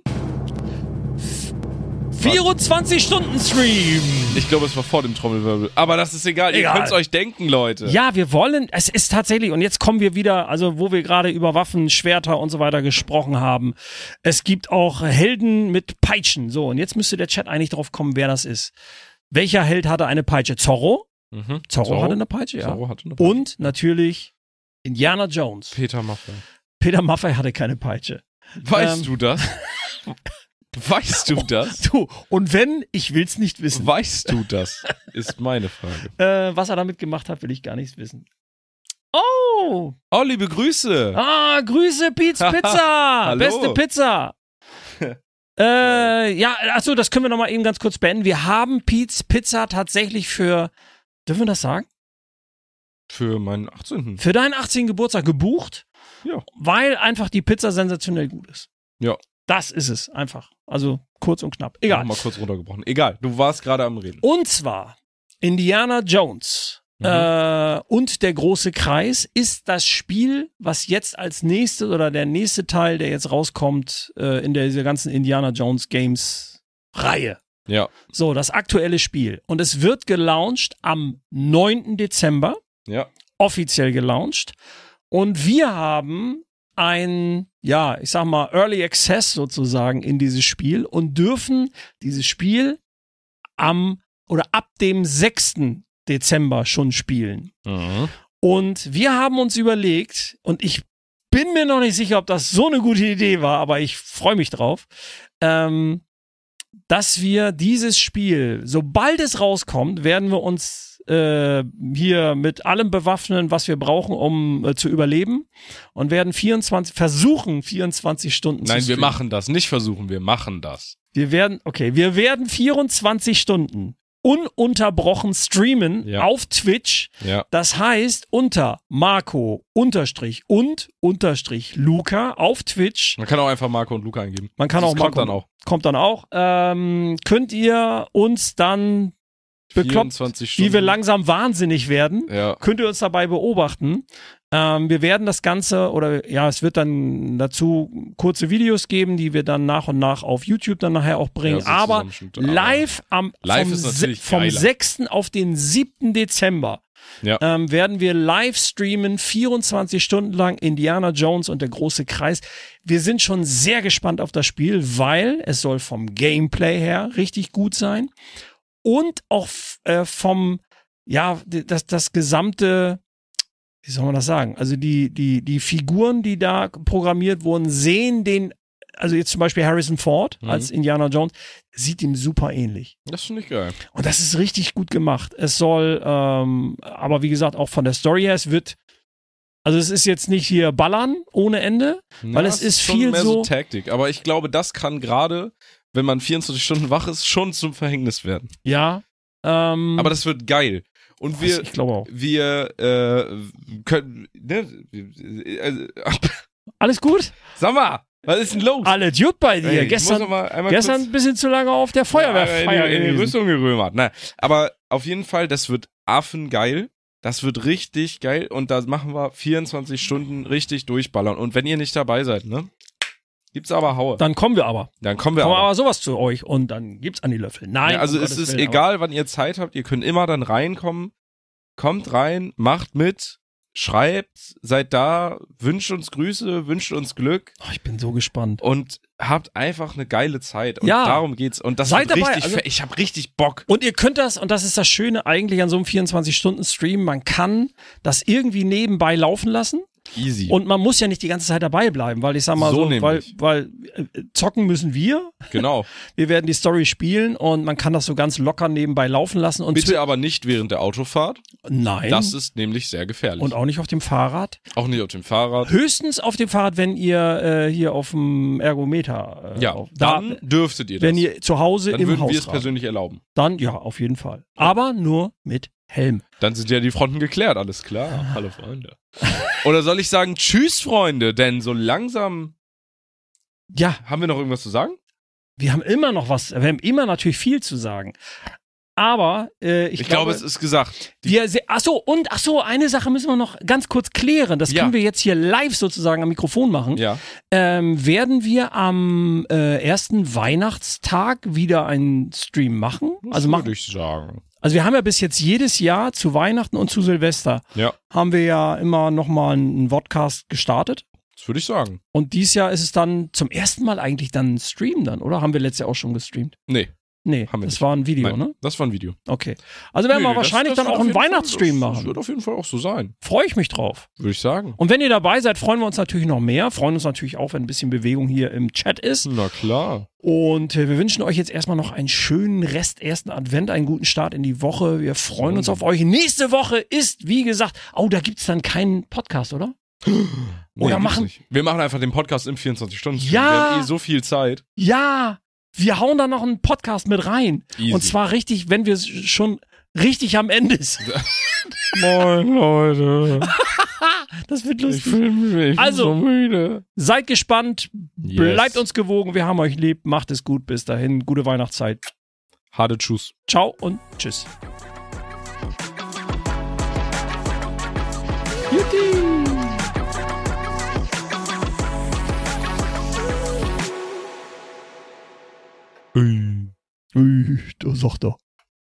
vierundzwanzig-Stunden-Stream. ich glaube, es war vor dem Trommelwirbel, aber das ist egal, Egal. ihr könnt's euch denken, Leute. Ja, wir wollen, es ist tatsächlich, und jetzt kommen wir wieder, also wo wir gerade über Waffen, Schwerter und so weiter gesprochen haben. Es gibt auch Helden mit Peitschen. So, und jetzt müsste der Chat eigentlich drauf kommen, wer das ist. Welcher Held hatte eine Peitsche? Zorro? Mhm. Zorro, hatte eine Peitsche, ja. Zorro hatte eine Und natürlich Indiana Jones. Peter Maffay. Peter Maffay hatte keine Peitsche. Weißt Ähm. du das? Weißt du das? Du, und wenn, ich will's nicht wissen. Weißt du das? Ist meine Frage. Äh, was er damit gemacht hat, will ich gar nicht wissen. Oh! Oh, liebe Grüße. Ah, Grüße, Pete's Pizza! Hallo. Beste Pizza! äh, ja, achso, das können wir nochmal eben ganz kurz beenden. Wir haben Pete's Pizza tatsächlich für, dürfen wir das sagen? Für meinen achtzehnten Für deinen achtzehnten Geburtstag gebucht. Ja. Weil einfach die Pizza sensationell gut ist. Ja. Das ist es, einfach. Also kurz und knapp. Egal. Mal kurz runtergebrochen. Egal, du warst gerade am Reden. Und zwar Indiana Jones Mhm. äh, und der große Kreis ist das Spiel, was jetzt als nächstes oder der nächste Teil, der jetzt rauskommt äh, in der, dieser ganzen Indiana Jones Games Reihe. Ja. So, das aktuelle Spiel. Und es wird gelauncht am neunten Dezember, Ja. offiziell gelauncht. Und wir haben ein, ja, ich sag mal, Early Access sozusagen in dieses Spiel und dürfen dieses Spiel am oder ab dem sechsten Dezember schon spielen. Mhm. Und wir haben uns überlegt, und ich bin mir noch nicht sicher, ob das so eine gute Idee war, aber ich freue mich drauf, ähm, dass wir dieses Spiel, sobald es rauskommt, werden wir uns äh, hier mit allem bewaffnen, was wir brauchen, um äh, zu überleben, und werden vierundzwanzig versuchen, vierundzwanzig Stunden zu Nein, wir streamen. machen das. Nicht versuchen, wir machen das. Wir werden, okay, wir werden vierundzwanzig Stunden ununterbrochen streamen Ja. auf Twitch. Ja. Das heißt, unter Marco unterstrich und unterstrich Luca auf Twitch. Man kann auch einfach Marco und Luca eingeben. Man kann das auch kommt Marco, dann auch. kommt dann auch. Ähm, könnt ihr uns dann bekloppt, vierundzwanzig Stunden. wie wir langsam wahnsinnig werden, Ja. könnt ihr uns dabei beobachten. Ähm, wir werden das Ganze, oder ja, es wird dann dazu kurze Videos geben, die wir dann nach und nach auf YouTube dann nachher auch bringen. Ja, so aber Zusammenschnitt, aber- live am Live vom, ist se- natürlich vom geiler. sechsten auf den siebten Dezember Ja. ähm, werden wir live streamen, vierundzwanzig Stunden lang Indiana Jones und der große Kreis. Wir sind schon sehr gespannt auf das Spiel, weil es soll vom Gameplay her richtig gut sein und auch f- äh, vom, ja, d- das, das gesamte, wie soll man das sagen? Also die, die, die Figuren, die da programmiert wurden, sehen den, also jetzt zum Beispiel Harrison Ford Mhm. als Indiana Jones, sieht ihm super ähnlich. Das finde ich geil. Und das ist richtig gut gemacht. Es soll, ähm, aber wie gesagt, auch von der Story her, es wird, also es ist jetzt nicht hier ballern ohne Ende, weil Na, es ist schon viel mehr so, Taktik. Aber ich glaube, das kann gerade, wenn man vierundzwanzig Stunden wach ist, schon zum Verhängnis werden. ja. Ähm, Aber das wird geil. Und wir, ich glaube auch. wir äh, können, ne, äh, Alles gut? sag mal, was ist denn los? Alles gut bei dir. Ey, ich muss gestern noch mal einmal gestern kurz- ein bisschen zu lange auf der Feuerwehrfeier in, die- in die gewesen. Rüstung gerömert. Nein, aber auf jeden Fall, das wird affengeil. Das wird richtig geil und da machen wir vierundzwanzig Stunden richtig durchballern. Und wenn ihr nicht dabei seid, ne? Gibt's aber Haue. Dann kommen wir aber. Dann kommen wir Kommen wir aber. aber sowas zu euch und dann gibt's an die Löffel. Nein. Ja, also um es Gottes ist Willen, egal, wann ihr Zeit habt, ihr könnt immer dann reinkommen. Kommt rein, macht mit, schreibt, seid da, wünscht uns Grüße, wünscht uns Glück aber, oh, ich bin so gespannt. und habt einfach eine geile Zeit. Und Ja. darum geht's. Und das Seid wird dabei, richtig, also- fe- ich hab richtig Bock. Und ihr könnt das, und das ist das Schöne eigentlich an so einem vierundzwanzig-Stunden-Stream, man kann das irgendwie nebenbei laufen lassen. Easy. Und man muss ja nicht die ganze Zeit dabei bleiben, weil ich sag mal so, So weil, nämlich. weil äh, zocken müssen wir. Genau. Wir werden die Story spielen und man kann das so ganz locker nebenbei laufen lassen. Und Bitte aber nicht während der Autofahrt. zw- Nein. Das ist nämlich sehr gefährlich. Und auch nicht auf dem Fahrrad. auch nicht auf dem Fahrrad. Höchstens auf dem Fahrrad, wenn ihr äh, hier auf dem Ergometer, äh, Ja, auf, da, dann dürftet ihr das. wenn ihr zu Hause dann im würden wir es Hausrat. persönlich erlauben. Dann ja, auf jeden Fall. Aber nur mit Helm. Dann sind ja die Fronten geklärt, alles klar. Hallo Freunde. Oder soll ich sagen, tschüss Freunde, denn so langsam Ja, haben wir noch irgendwas zu sagen? wir haben immer noch was, wir haben immer natürlich viel zu sagen. Aber äh, ich, Ich, glaube, es ist gesagt. Die, wir, se- ach so, und ach so, eine Sache müssen wir noch ganz kurz klären. Das Ja. können wir jetzt hier live sozusagen am Mikrofon machen. ja. Ähm, werden wir am äh, ersten Weihnachtstag wieder einen Stream machen? Also, würde machen, ich sagen. also wir haben ja bis jetzt jedes Jahr zu Weihnachten und zu Silvester Ja, haben wir ja immer nochmal einen Podcast gestartet. das würde ich sagen. Und dieses Jahr ist es dann zum ersten Mal eigentlich dann ein Stream dann, oder? Haben wir letztes Jahr auch schon gestreamt? Nee, Nee, Haben wir das nicht. war ein Video, nein, ne? das war ein Video. Okay. Also werden wir Nee, wahrscheinlich das, das dann wird auch auf einen jeden Fall- Weihnachtsstream das, Das machen. wird auf jeden Fall auch so sein, Freue ich mich drauf. würde ich sagen. Und wenn ihr dabei seid, freuen wir uns natürlich noch mehr. Freuen uns natürlich auch, wenn ein bisschen Bewegung hier im Chat ist. Na klar. Und äh, wir wünschen euch jetzt erstmal noch einen schönen Rest ersten Advent, einen guten Start in die Woche. Wir freuen uns auf euch. Nächste Woche ist, wie gesagt, oh, da gibt's dann keinen Podcast, oder? Nee, Oder gibt's machen- nicht. Wir machen einfach den Podcast im vierundzwanzig Stunden. Ja. Wir haben eh so viel Zeit. Ja, wir hauen da noch einen Podcast mit rein. Easy. Und zwar richtig, wenn wir schon richtig am Ende sind. Moin Leute. Das wird lustig. fühle mich Also- so müde. Seid gespannt, Yes. bleibt uns gewogen, wir haben euch lieb, macht es gut, bis dahin, gute Weihnachtszeit. Harte Tschüss. Ciao und tschüss. Jutti. Ui. Ui, da sagt er.